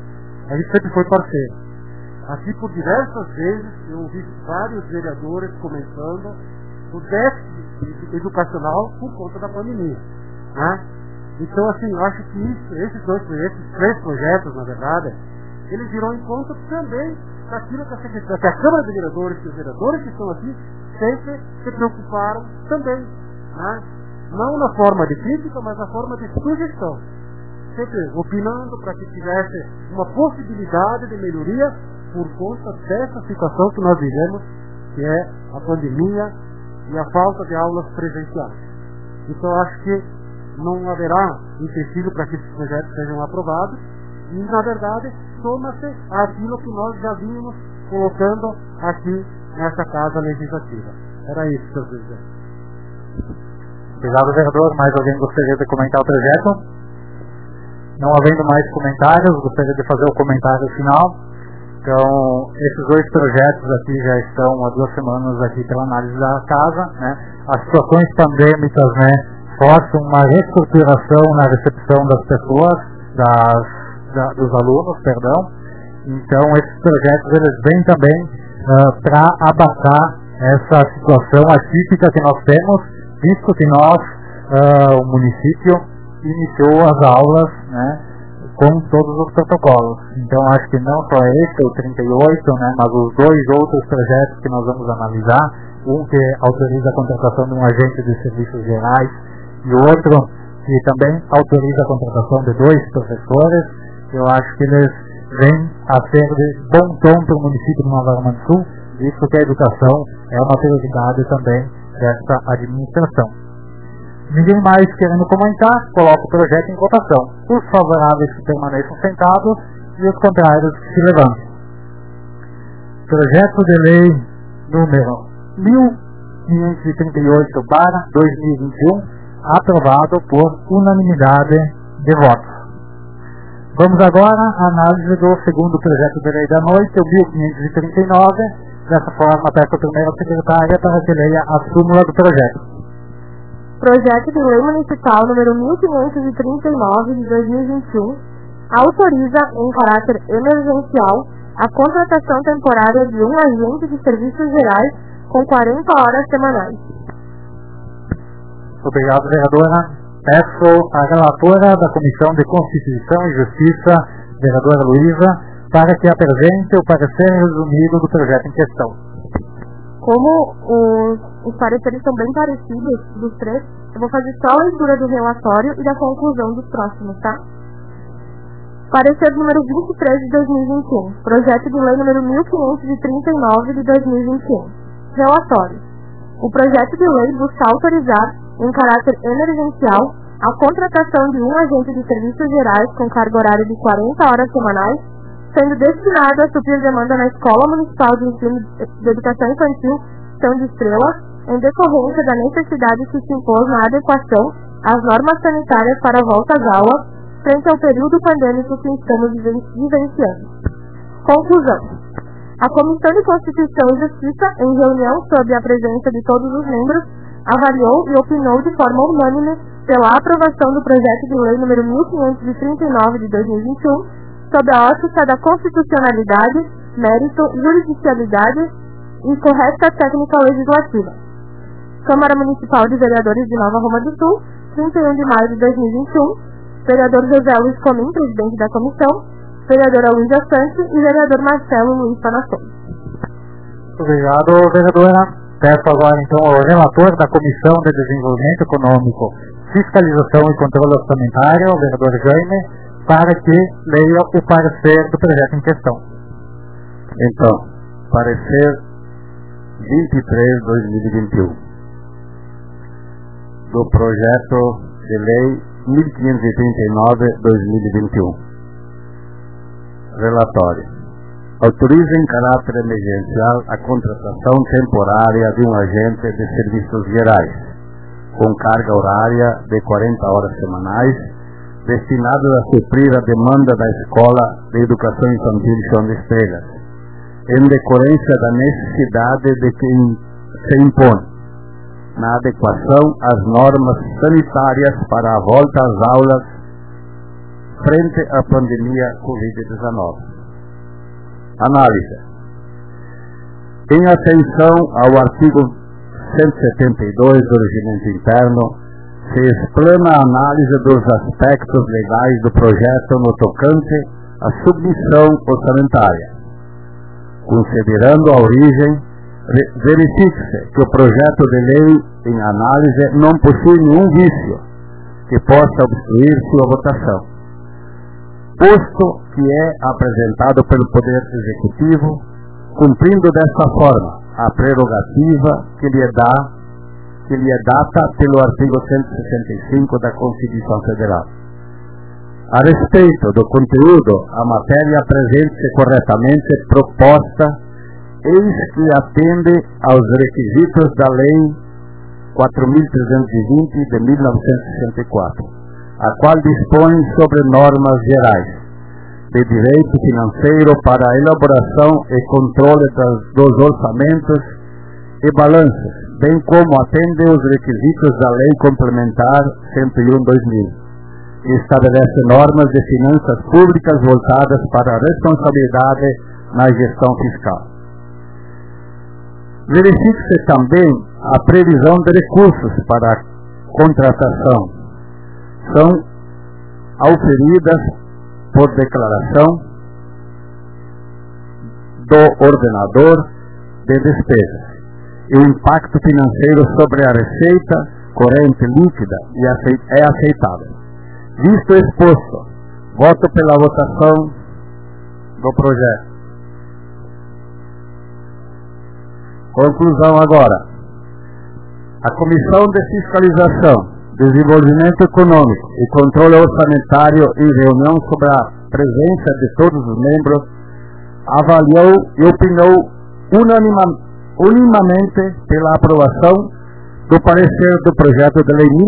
a gente sempre foi parceiro. Aqui por diversas vezes eu ouvi vários vereadores comentando o déficit educacional por conta da pandemia, né? Então, assim, eu acho que esses três projetos, na verdade, eles irão em conta também daquilo que a Câmara de Vereadores e os vereadores que estão aqui sempre se preocuparam também, né? Não na forma de crítica, mas na forma de sugestão, sempre opinando para que tivesse uma possibilidade de melhoria por conta dessa situação que nós vivemos, que é a pandemia e a falta de aulas presenciais. Então acho que não haverá empecilho para que esses projetos sejam aprovados e, na verdade, soma-se àquilo que nós já vínhamos colocando aqui nessa casa legislativa. Era isso que eu queria dizer. Obrigado, vereador. Mais alguém gostaria de comentar o projeto? Não havendo mais comentários, gostaria de fazer o comentário final. Então, esses dois projetos aqui já estão há 2 semanas aqui pela análise da casa, né? As situações pandêmicas, né, forçam uma reestruturação na recepção das pessoas, dos alunos, perdão. Então, esses projetos eles vêm também para abatar essa situação atípica que nós temos, visto que nós, o município, iniciou as aulas, né, com todos os protocolos. Então acho que não só esse, o 38, né, mas os 2 outros projetos que nós vamos analisar, um que autoriza a contratação de um agente de serviços gerais e o outro que também autoriza a contratação de 2 professores. Eu acho que eles vêm a ser de bom tom para o município de Nova Armando Sul, visto que a educação é uma prioridade também dessa administração. Ninguém mais querendo comentar, coloco o projeto em votação. Os favoráveis que permaneçam sentados e os contrários que se levantem. Projeto de lei número 1538/2021, aprovado por unanimidade de votos. Vamos agora à análise do segundo projeto de lei da noite, o 1539. Dessa forma, peço a primeira secretária para que leia a súmula do projeto. Projeto de Lei Municipal número 1539 de 2021 autoriza, em caráter emergencial, a contratação temporária de um agente de serviços gerais com 40 horas semanais. Obrigado, vereadora. Peço à relatora da Comissão de Constituição e Justiça, vereadora Luísa, para que apresente o parecer resumido do projeto em questão. Como os pareceres são bem parecidos dos 3, eu vou fazer só a leitura do relatório e da conclusão dos próximos, tá? Parecer número 23 de 2021. Projeto de lei número 1539 de 2021. Relatório. O projeto de lei busca autorizar, em caráter emergencial, a contratação de um agente de serviços gerais com carga horária de 40 horas semanais, sendo destinado a suprir demanda na Escola Municipal de Ensino de Educação Infantil São de Estrela, em decorrência da necessidade que se impôs na adequação às normas sanitárias para a volta às aulas, frente ao período pandêmico que estamos vivenciando. Conclusão. A Comissão de Constituição e Justiça, em reunião sob a presença de todos os membros, avaliou e opinou de forma unânime pela aprovação do projeto de lei número 1539 de 2021, sob a ótica da constitucionalidade, mérito, jurisdicialidade e correta técnica legislativa. Câmara Municipal de Vereadores de Nova Roma do Sul, 31 de maio de 2021, vereador José Luiz Comim, presidente da comissão, vereadora Luísa Santos e vereador Marcelo Luiz Panassoni. Obrigado, vereadora. Peço agora então ao relator da Comissão de Desenvolvimento Econômico, Fiscalização e Controle Orçamentário, o vereador Jaime, para que leia o parecer do projeto em questão. Então, parecer 23/2021 do projeto de lei 1539/2021. Relatório. Autoriza em caráter emergencial a contratação temporária de um agente de serviços gerais, com carga horária de 40 horas semanais, destinado a suprir a demanda da Escola de Educação Infantil São de Estrela, em decorrência da necessidade de que se impõe na adequação às normas sanitárias para a volta às aulas frente à pandemia Covid-19. Análise. Em atenção ao artigo 172 do Regimento Interno, se explana a análise dos aspectos legais do projeto no tocante à submissão orçamentária. Considerando a origem, verifique-se que o projeto de lei em análise não possui nenhum vício que possa obstruir sua votação, posto que é apresentado pelo Poder Executivo, cumprindo dessa forma a prerrogativa que lhe é data pelo artigo 165 da Constituição Federal. A respeito do conteúdo, a matéria apresenta-se corretamente proposta, eis que atende aos requisitos da Lei 4.320 de 1964, a qual dispõe sobre normas gerais de direito financeiro para a elaboração e controle dos orçamentos e balanços, bem como atende os requisitos da Lei Complementar 101/2000, que estabelece normas de finanças públicas voltadas para a responsabilidade na gestão fiscal. Verifique-se também a previsão de recursos para a contratação. São auferidas por declaração do ordenador de despesas e o impacto financeiro sobre a receita corrente líquida é aceitável. Visto exposto, voto pela votação do projeto. Conclusão agora. A Comissão de Fiscalização, Desenvolvimento Econômico e Controle Orçamentário, em reunião sobre a presença de todos os membros, avaliou e opinou unanimemente pela aprovação do parecer do projeto de lei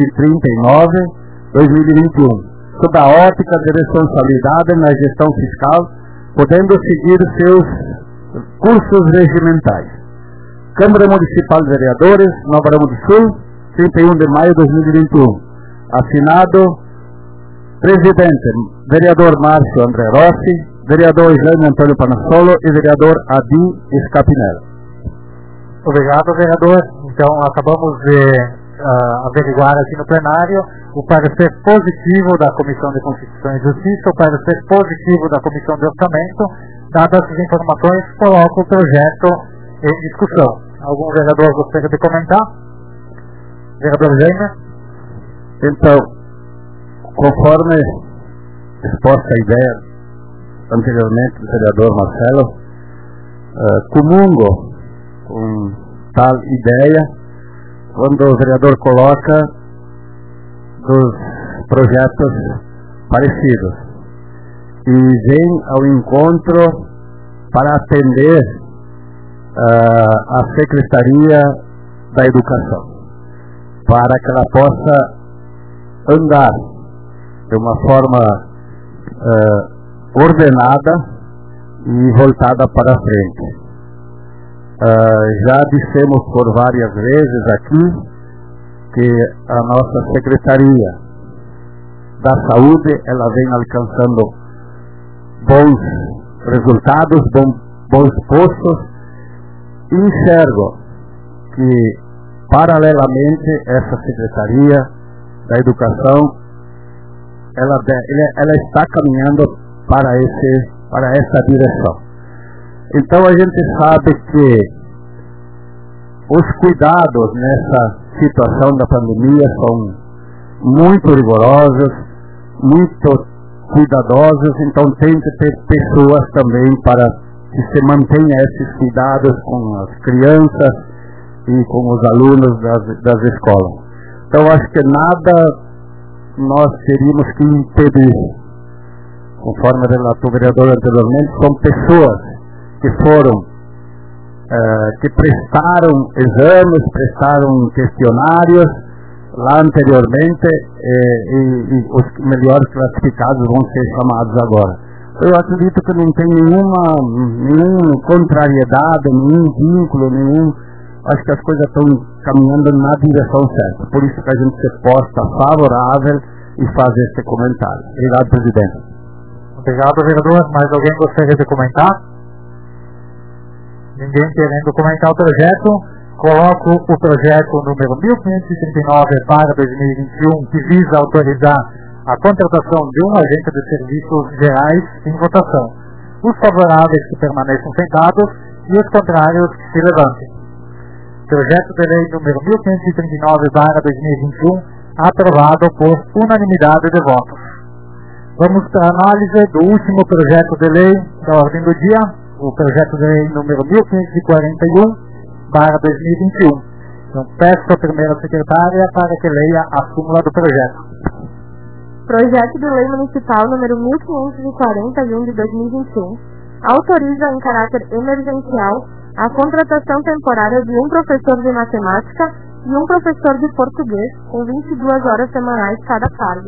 1539/2021, sob a ótica de responsabilidade na gestão fiscal, podendo seguir seus cursos regimentais. Câmara Municipal de Vereadores, Nova Ramo do Sul, 31 de maio de 2021. Assinado, Presidente, Vereador Márcio André Rossi, Vereador Jaime Antônio Panassolo e Vereador Adi Scapinella. Obrigado, vereador. Então, acabamos de averiguar aqui no plenário o parecer positivo da Comissão de Constituição e Justiça, o parecer positivo da Comissão de Orçamento. Dadas as informações, coloco o projeto em discussão. Algum vereador gostaria de comentar? Vereador Jaime? Então, conforme exposta a ideia anteriormente do vereador Marcelo, comungo com tal ideia quando o vereador coloca dos projetos parecidos e vem ao encontro para atender a Secretaria da Educação, para que ela possa andar de uma forma ordenada e voltada para frente. Já dissemos por várias vezes aqui que a nossa Secretaria da Saúde, ela vem alcançando bons resultados, bons postos, e enxergo que paralelamente essa Secretaria da Educação ela está caminhando para essa direção. Então a gente sabe que os cuidados nessa situação da pandemia são muito rigorosos, muito cuidadosos, então tem que ter pessoas também para que se mantenha esses cuidados com as crianças e com os alunos das escolas. Então acho que nada nós teríamos que impedir, conforme relatou o vereador anteriormente, são pessoas que foram, que prestaram exames, prestaram questionários lá anteriormente, e os melhores classificados vão ser chamados agora. Eu acredito que não tem nenhuma contrariedade, nenhum vínculo, acho que as coisas estão caminhando na direção certa. Por isso que a gente se posta favorável e faz esse comentário. Obrigado, presidente. Obrigado, vereador. Mais alguém gostaria de comentar? Ninguém querendo comentar o projeto, coloco o projeto número 1539/2021, que visa autorizar a contratação de um agente de serviços gerais em votação. Os favoráveis que permaneçam sentados e os contrários que se levantem. Projeto de lei número 1539/2021, aprovado por unanimidade de votos. Vamos para a análise do último projeto de lei da ordem do dia, o projeto de lei número 1541/2021. Então, peço à primeira secretária para que leia a súmula do projeto. Projeto de Lei Municipal número 1541 de 2021 autoriza em caráter emergencial a contratação temporária de um professor de matemática e um professor de português com 22 horas semanais cada cargo.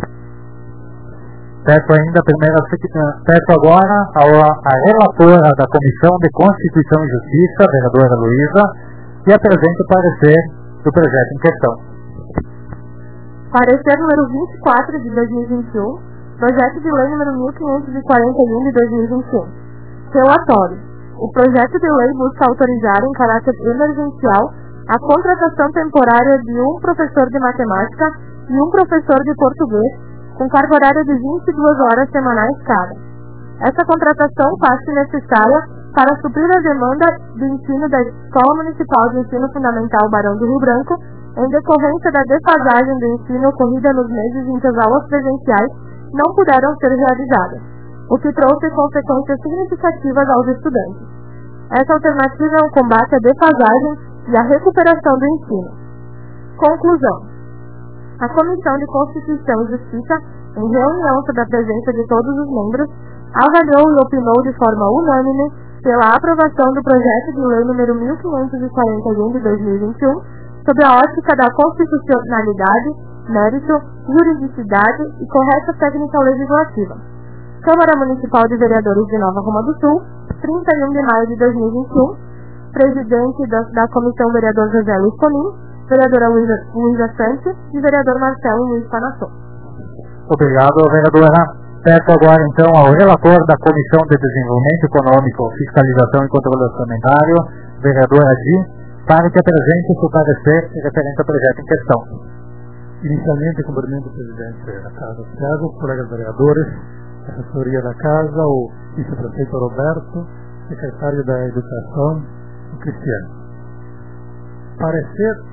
Peço agora à relatora da Comissão de Constituição e Justiça, vereadora Luísa, que apresente o parecer do projeto em questão. Parecer número 24 de 2021, projeto de lei número 1541 de 2021. Relatório. O projeto de lei busca autorizar em caráter emergencial a contratação temporária de um professor de matemática e um professor de português com carga horária de 22 horas semanais cada. Essa contratação faz-se necessária para suprir a demanda de ensino da Escola Municipal de Ensino Fundamental Barão do Rio Branco, em decorrência da defasagem do ensino ocorrida nos meses em que as aulas presenciais não puderam ser realizadas, o que trouxe consequências significativas aos estudantes. Essa alternativa é um combate à defasagem e à recuperação do ensino. Conclusão. A Comissão de Constituição e Justiça, em reunião sob a presença de todos os membros, avaliou e opinou de forma unânime pela aprovação do projeto de lei número 1541 de 2021, sob a ótica da constitucionalidade, mérito, juridicidade e correta técnica legislativa. Câmara Municipal de Vereadores de Nova Roma do Sul, 31 de maio de 2021, presidente da Comissão, vereador José Luiz Colim, vereadora Luísa Santos e vereador Marcelo Luiz Panassou. Obrigado, vereadora. Peço agora, então, ao relator da Comissão de Desenvolvimento Econômico, Fiscalização e Controle Orçamentário, vereador Adi, para que apresente o seu parecer referente ao projeto em questão. Inicialmente, cumprimento o presidente da Casa, Thiago, colegas vereadores, assessoria da Casa, o vice-prefeito Roberto, secretário da Educação, o Cristiano. Parecer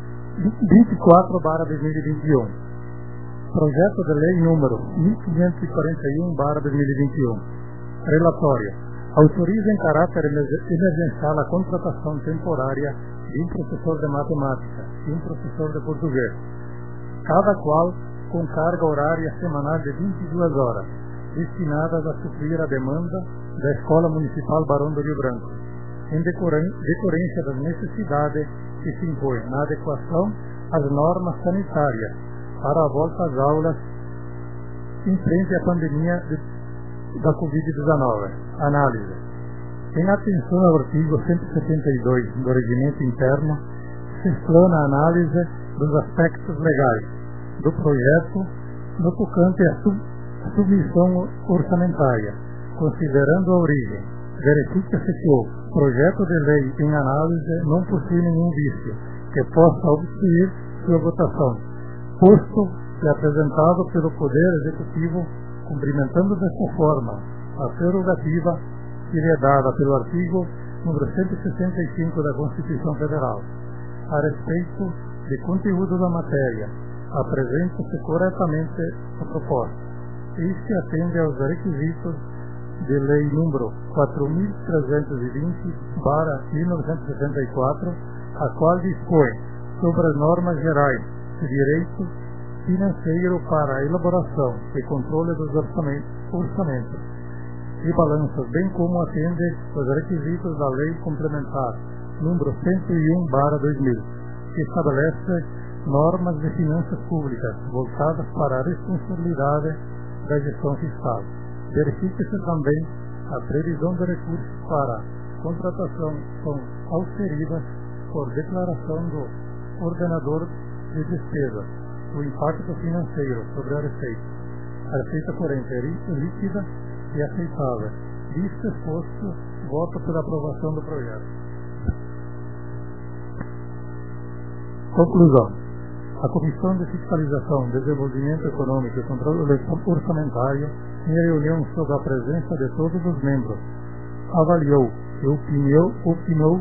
24/2021. Projeto de Lei número 1541/2021. Relatório. Autoriza em caráter emergencial a contratação temporária de um professor de matemática e um professor de português, cada qual com carga horária semanal de 22 horas, destinadas a suprir a demanda da Escola Municipal Barão do Rio Branco, em decorrência das necessidades que se impõem na adequação às normas sanitárias para a volta às aulas em frente à pandemia da Covid-19. Análise. Em atenção ao artigo 172 do Regimento Interno, se explana a análise dos aspectos legais do projeto no tocante à submissão orçamentária, considerando a origem. Verifica-se que o projeto de lei em análise não possui nenhum vício que possa obstruir sua votação, posto e apresentado pelo Poder Executivo, cumprimentando desta forma a prerrogativa que lhe é dada pelo artigo número 165 da Constituição Federal. A respeito de conteúdo da matéria, apresenta-se corretamente a proposta. Este atende aos requisitos de Lei número 4.320/1964, a qual dispõe sobre as normas gerais de direito financeiro para a elaboração e controle dos orçamentos e balanças, bem como atende aos requisitos da Lei Complementar número 101/2000, que estabelece normas de finanças públicas voltadas para a responsabilidade da gestão fiscal. Verifica-se também a previsão de recursos para contratação são auferidas por declaração do ordenador de despesas, o impacto financeiro sobre a receita corrente é líquida e aceitável, visto exposto voto pela aprovação do projeto. Conclusão. A Comissão de Fiscalização, Desenvolvimento Econômico e Controle Orçamentário, em reunião sob a presença de todos os membros, avaliou e opinou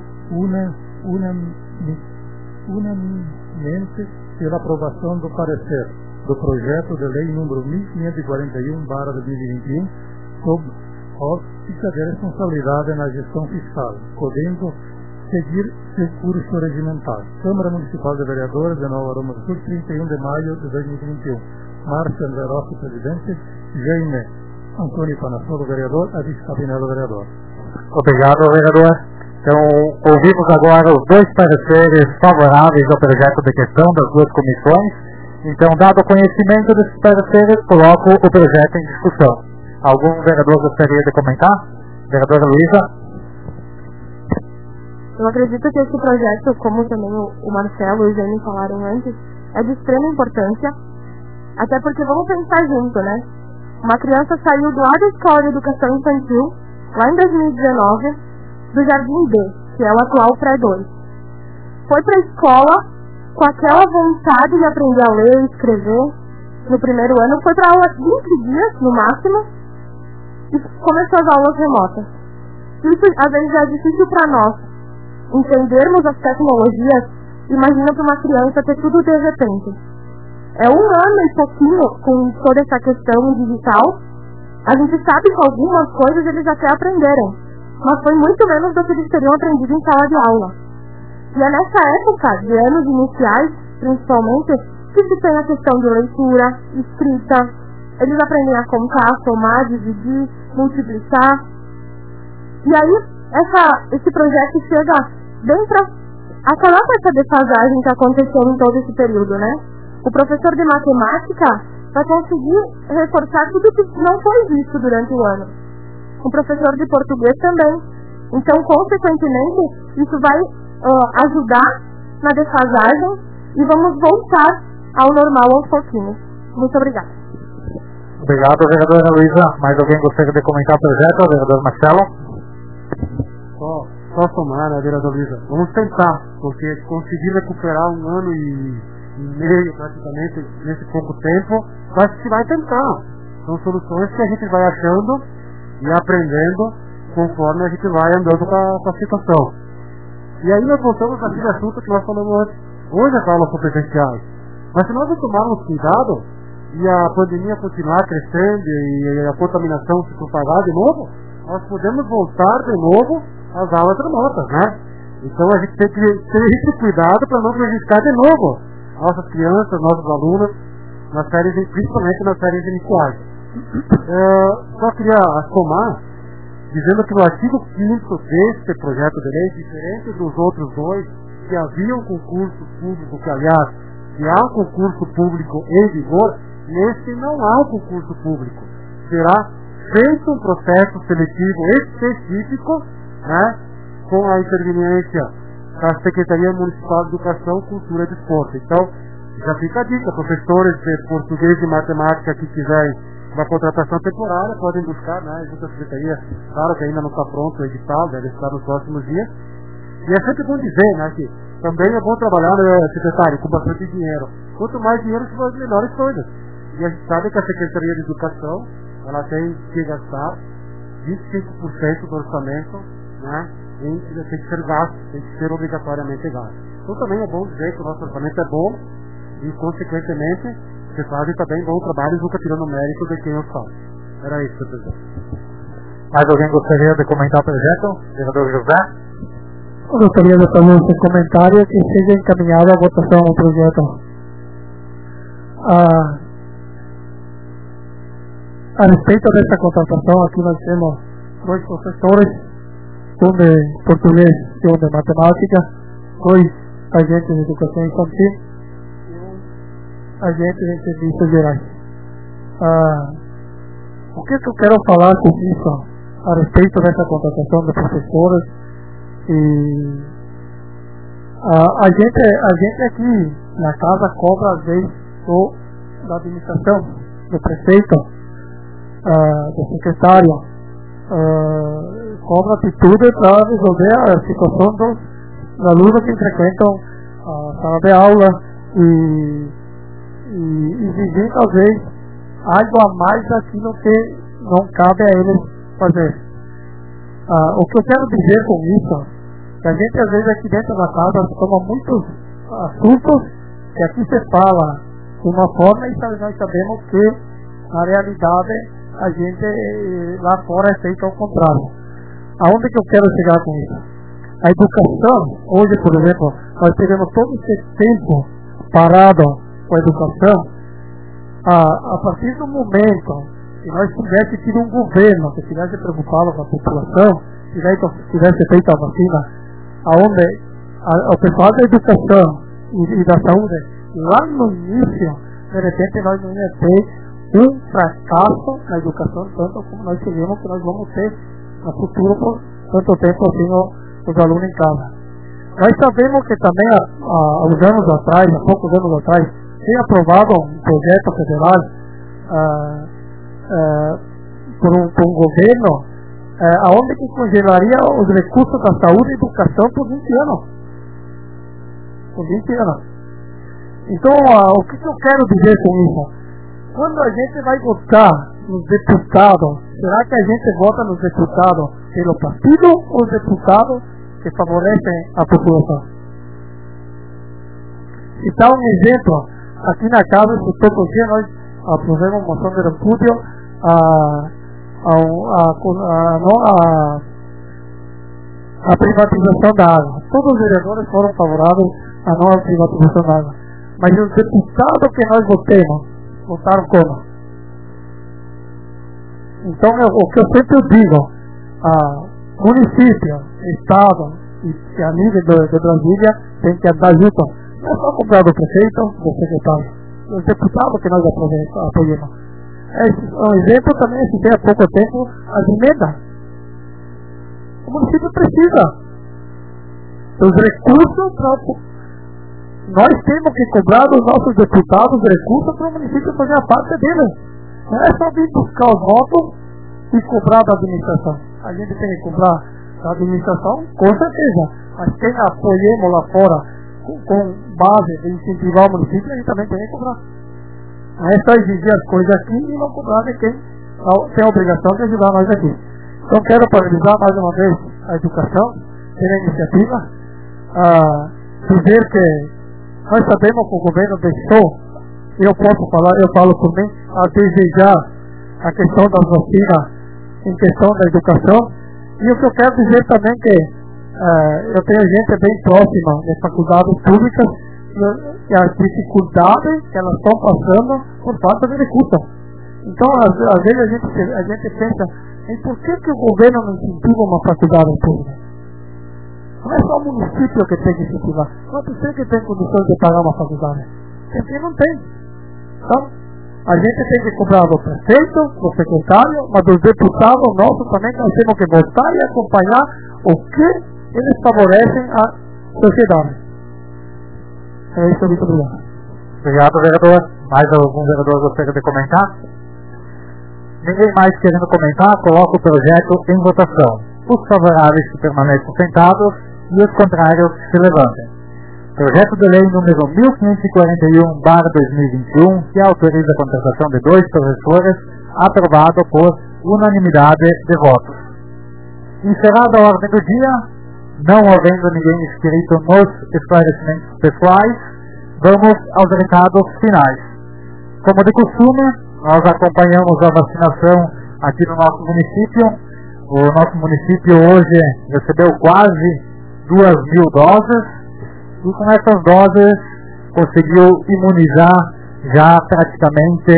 unanimemente pela aprovação do parecer do projeto de lei número 1541/2021 sobre ótica de responsabilidade na gestão fiscal, podendo seguir seu curso regimental. Câmara Municipal de Vereadores de Nova Aroma do Sul, 31 de maio de 2021. Márcio André Rossi, presidente. Jaime Antônio Panassolo, vereador. Adis Capinello, vereador. Obrigado, vereador. Então, ouvimos agora os dois pareceres favoráveis ao projeto de questão das duas comissões. Então, dado o conhecimento desses pareceres, coloco o projeto em discussão. Algum vereador gostaria de comentar? Vereadora Luísa? Eu acredito que esse projeto, como também o Marcelo e o Jaime falaram antes, é de extrema importância, até porque vamos pensar junto, né? Uma criança saiu do lado da Escola de Educação Infantil, lá em 2019, do Jardim B, que é o atual Pré-2. Foi para a escola com aquela vontade de aprender a ler e escrever. No primeiro ano, foi para aula 20 dias, no máximo, e começou as aulas remotas. Isso, às vezes, é difícil para nós entendermos as tecnologias. Imagina para uma criança ter tudo de repente. É um ano e pouquinho com toda essa questão digital. A gente sabe que algumas coisas eles até aprenderam, mas foi muito menos do que eles teriam aprendido em sala de aula. E é nessa época, de anos iniciais, principalmente, que se tem a questão de leitura, escrita. Eles aprendem a contar, somar, dividir, multiplicar. E aí, esse projeto chega bem para acabar com essa defasagem que aconteceu em todo esse período, né? O professor de matemática vai conseguir reforçar tudo que não foi visto durante o ano. O professor de português também. Então, consequentemente, isso vai ajudar na defasagem e vamos voltar ao normal aos pouquinhos. Muito obrigada. Obrigado, vereadora Luísa. Mais alguém gostaria de comentar o projeto? Vereador Marcelo? Só somar, né, vereador Luísa? Vamos tentar, porque conseguir recuperar um ano e meio praticamente nesse pouco tempo, mas a gente vai tentar. São soluções que a gente vai achando e aprendendo conforme a gente vai andando com a situação. E aí nós voltamos àquele assunto que nós falamos antes. Hoje as aulas são presenciais, mas se nós não tomarmos cuidado e a pandemia continuar crescendo e a contaminação se propagar de novo, nós podemos voltar de novo às aulas remotas, né? Então a gente tem que ter esse cuidado para não prejudicar de novo nossas crianças, nossos alunos, principalmente nas séries iniciais. Só queria somar, dizendo que no artigo 5º deste projeto de lei, diferente dos outros dois, que havia um concurso público, que aliás, que há um concurso público em vigor, neste não há um concurso público. Será feito um processo seletivo específico, né, com a interveniência da Secretaria Municipal de Educação, Cultura e Desporto. Então, já fica a dica, professores de português e matemática que quiserem uma contratação temporária, podem buscar, né, junto à Secretaria. Claro que ainda não está pronto o edital, deve estar nos próximos dias. E é sempre bom dizer, né, que também é bom trabalhar, né, secretário, com bastante dinheiro. Quanto mais dinheiro, se faz melhores coisas. E a gente sabe que a Secretaria de Educação, ela tem que gastar 25% do orçamento, né, tem que ser gasto, tem que ser obrigatoriamente gasto. Então também é bom dizer que o nosso orçamento é bom e, consequentemente, vocês fazem também bom trabalho e nunca tirando mérito de quem eu faço. Era isso, presidente. Mais alguém gostaria de comentar o projeto? Vereador José? Eu gostaria de fazer esse comentário que seja encaminhado à votação do projeto. A respeito dessa contratação, aqui nós temos dois professores, um de português e um de matemática, dois agentes de educação infantil e um agente de serviços gerais. O que eu quero falar com isso a respeito dessa contratação de professores? E a gente aqui na casa cobra às vezes da administração, do prefeito, do secretário, cobra atitude para resolver a situação dos alunos que frequentam a sala de aula e exigir talvez algo a mais daquilo que não cabe a eles fazer. O que eu quero dizer com isso, que a gente às vezes aqui dentro da casa toma muitos assuntos que aqui se fala de uma forma e nós sabemos que na realidade a gente lá fora é feito ao contrário. Aonde que eu quero chegar com isso? A educação, hoje por exemplo, nós tivemos todo esse tempo parado com a educação, a partir do momento que nós tivesse tido um governo que tivesse preocupado com a população, tivesse feito a vacina, aonde o pessoal da educação e da saúde, lá no início, de repente nós não íamos ter um fracasso na educação, tanto como nós tivemos que nós vamos ter no futuro por tanto tempo assim os alunos em casa. Nós sabemos que também há uns anos atrás, há poucos anos atrás, foi aprovado um projeto federal por um governo aonde que congelaria os recursos da saúde e educação por 20 anos. Por 20 anos. Então, o que eu quero dizer com isso? Quando a gente vai votar nos deputados, será que a gente vota nos deputados pelo partido ou os deputados que favorecem a população? E dá um exemplo, aqui na casa, todo dia nós aprovamos uma moção de repúdio a privatização da água. Todos os vereadores foram favoráveis à nova privatização da água. Mas os deputados que nós votamos, votaram como? Então, o que eu sempre digo, município, estado e a nível de Brasília tem que andar junto. Não é só comprar do prefeito, do secretário, os deputados que nós apoiamos. Um exemplo também é que há pouco tempo as emendas. O município precisa dos recursos para... Nós temos que cobrar dos nossos deputados recursos para o município fazer a parte deles. Não é só vir buscar os votos e cobrar da administração. A gente tem que cobrar da administração, com certeza. Mas quem apoiamos lá fora com base de incentivar o município, a gente também tem que cobrar. Não é só exigir as coisas aqui e não cobrar de quem tem a obrigação de ajudar nós aqui. Então quero parabenizar mais uma vez a educação pela iniciativa. Dizer que nós sabemos que o governo deixou, eu falo por mim, a desejar a questão das vacinas em questão da educação. E o que eu quero dizer também que eu tenho gente bem próxima de faculdades públicas e as dificuldades que elas estão passando por falta de recursos. Então, às vezes a gente pensa em por que o governo não incentiva uma faculdade pública? Não é só o município que tem que incentivar. Não é você que tem condições de pagar uma faculdade. Porque não tem. Então, a gente tem que cobrar do prefeito, do secretário, mas dos deputados nossos também, que nós temos que votar e acompanhar o que eles favorecem à sociedade. É isso, muito obrigado. Obrigado, vereador. Mais algum vereador gostaria de comentar? Ninguém mais querendo comentar, coloca o projeto em votação. Os favoráveis que permaneçam sentados e os contrários se levantem. Projeto de lei número 1541/2021, que autoriza a contratação de 2 professores, aprovado por unanimidade de votos. Encerrada a ordem do dia, não havendo ninguém inscrito nos esclarecimentos pessoais, vamos aos recados finais. Como de costume, nós acompanhamos a vacinação aqui no nosso município. O nosso município hoje recebeu quase 2.000 doses e com essas doses conseguiu imunizar já praticamente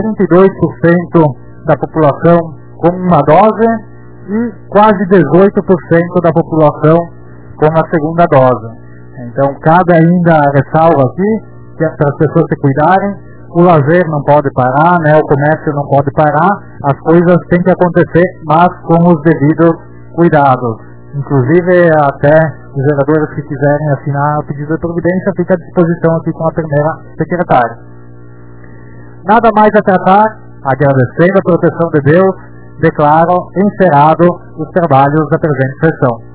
32% da população com uma dose e quase 18% da população com a segunda dose. Então, cabe ainda ressalva aqui que para as pessoas se cuidarem, o lazer não pode parar, né? O comércio não pode parar, as coisas têm que acontecer, mas com os devidos cuidados. Inclusive, até os vereadores que quiserem assinar o pedido de providência, fica à disposição aqui com a primeira secretária. Nada mais a tratar, agradecendo a proteção de Deus, declaro encerrado os trabalhos da presente sessão.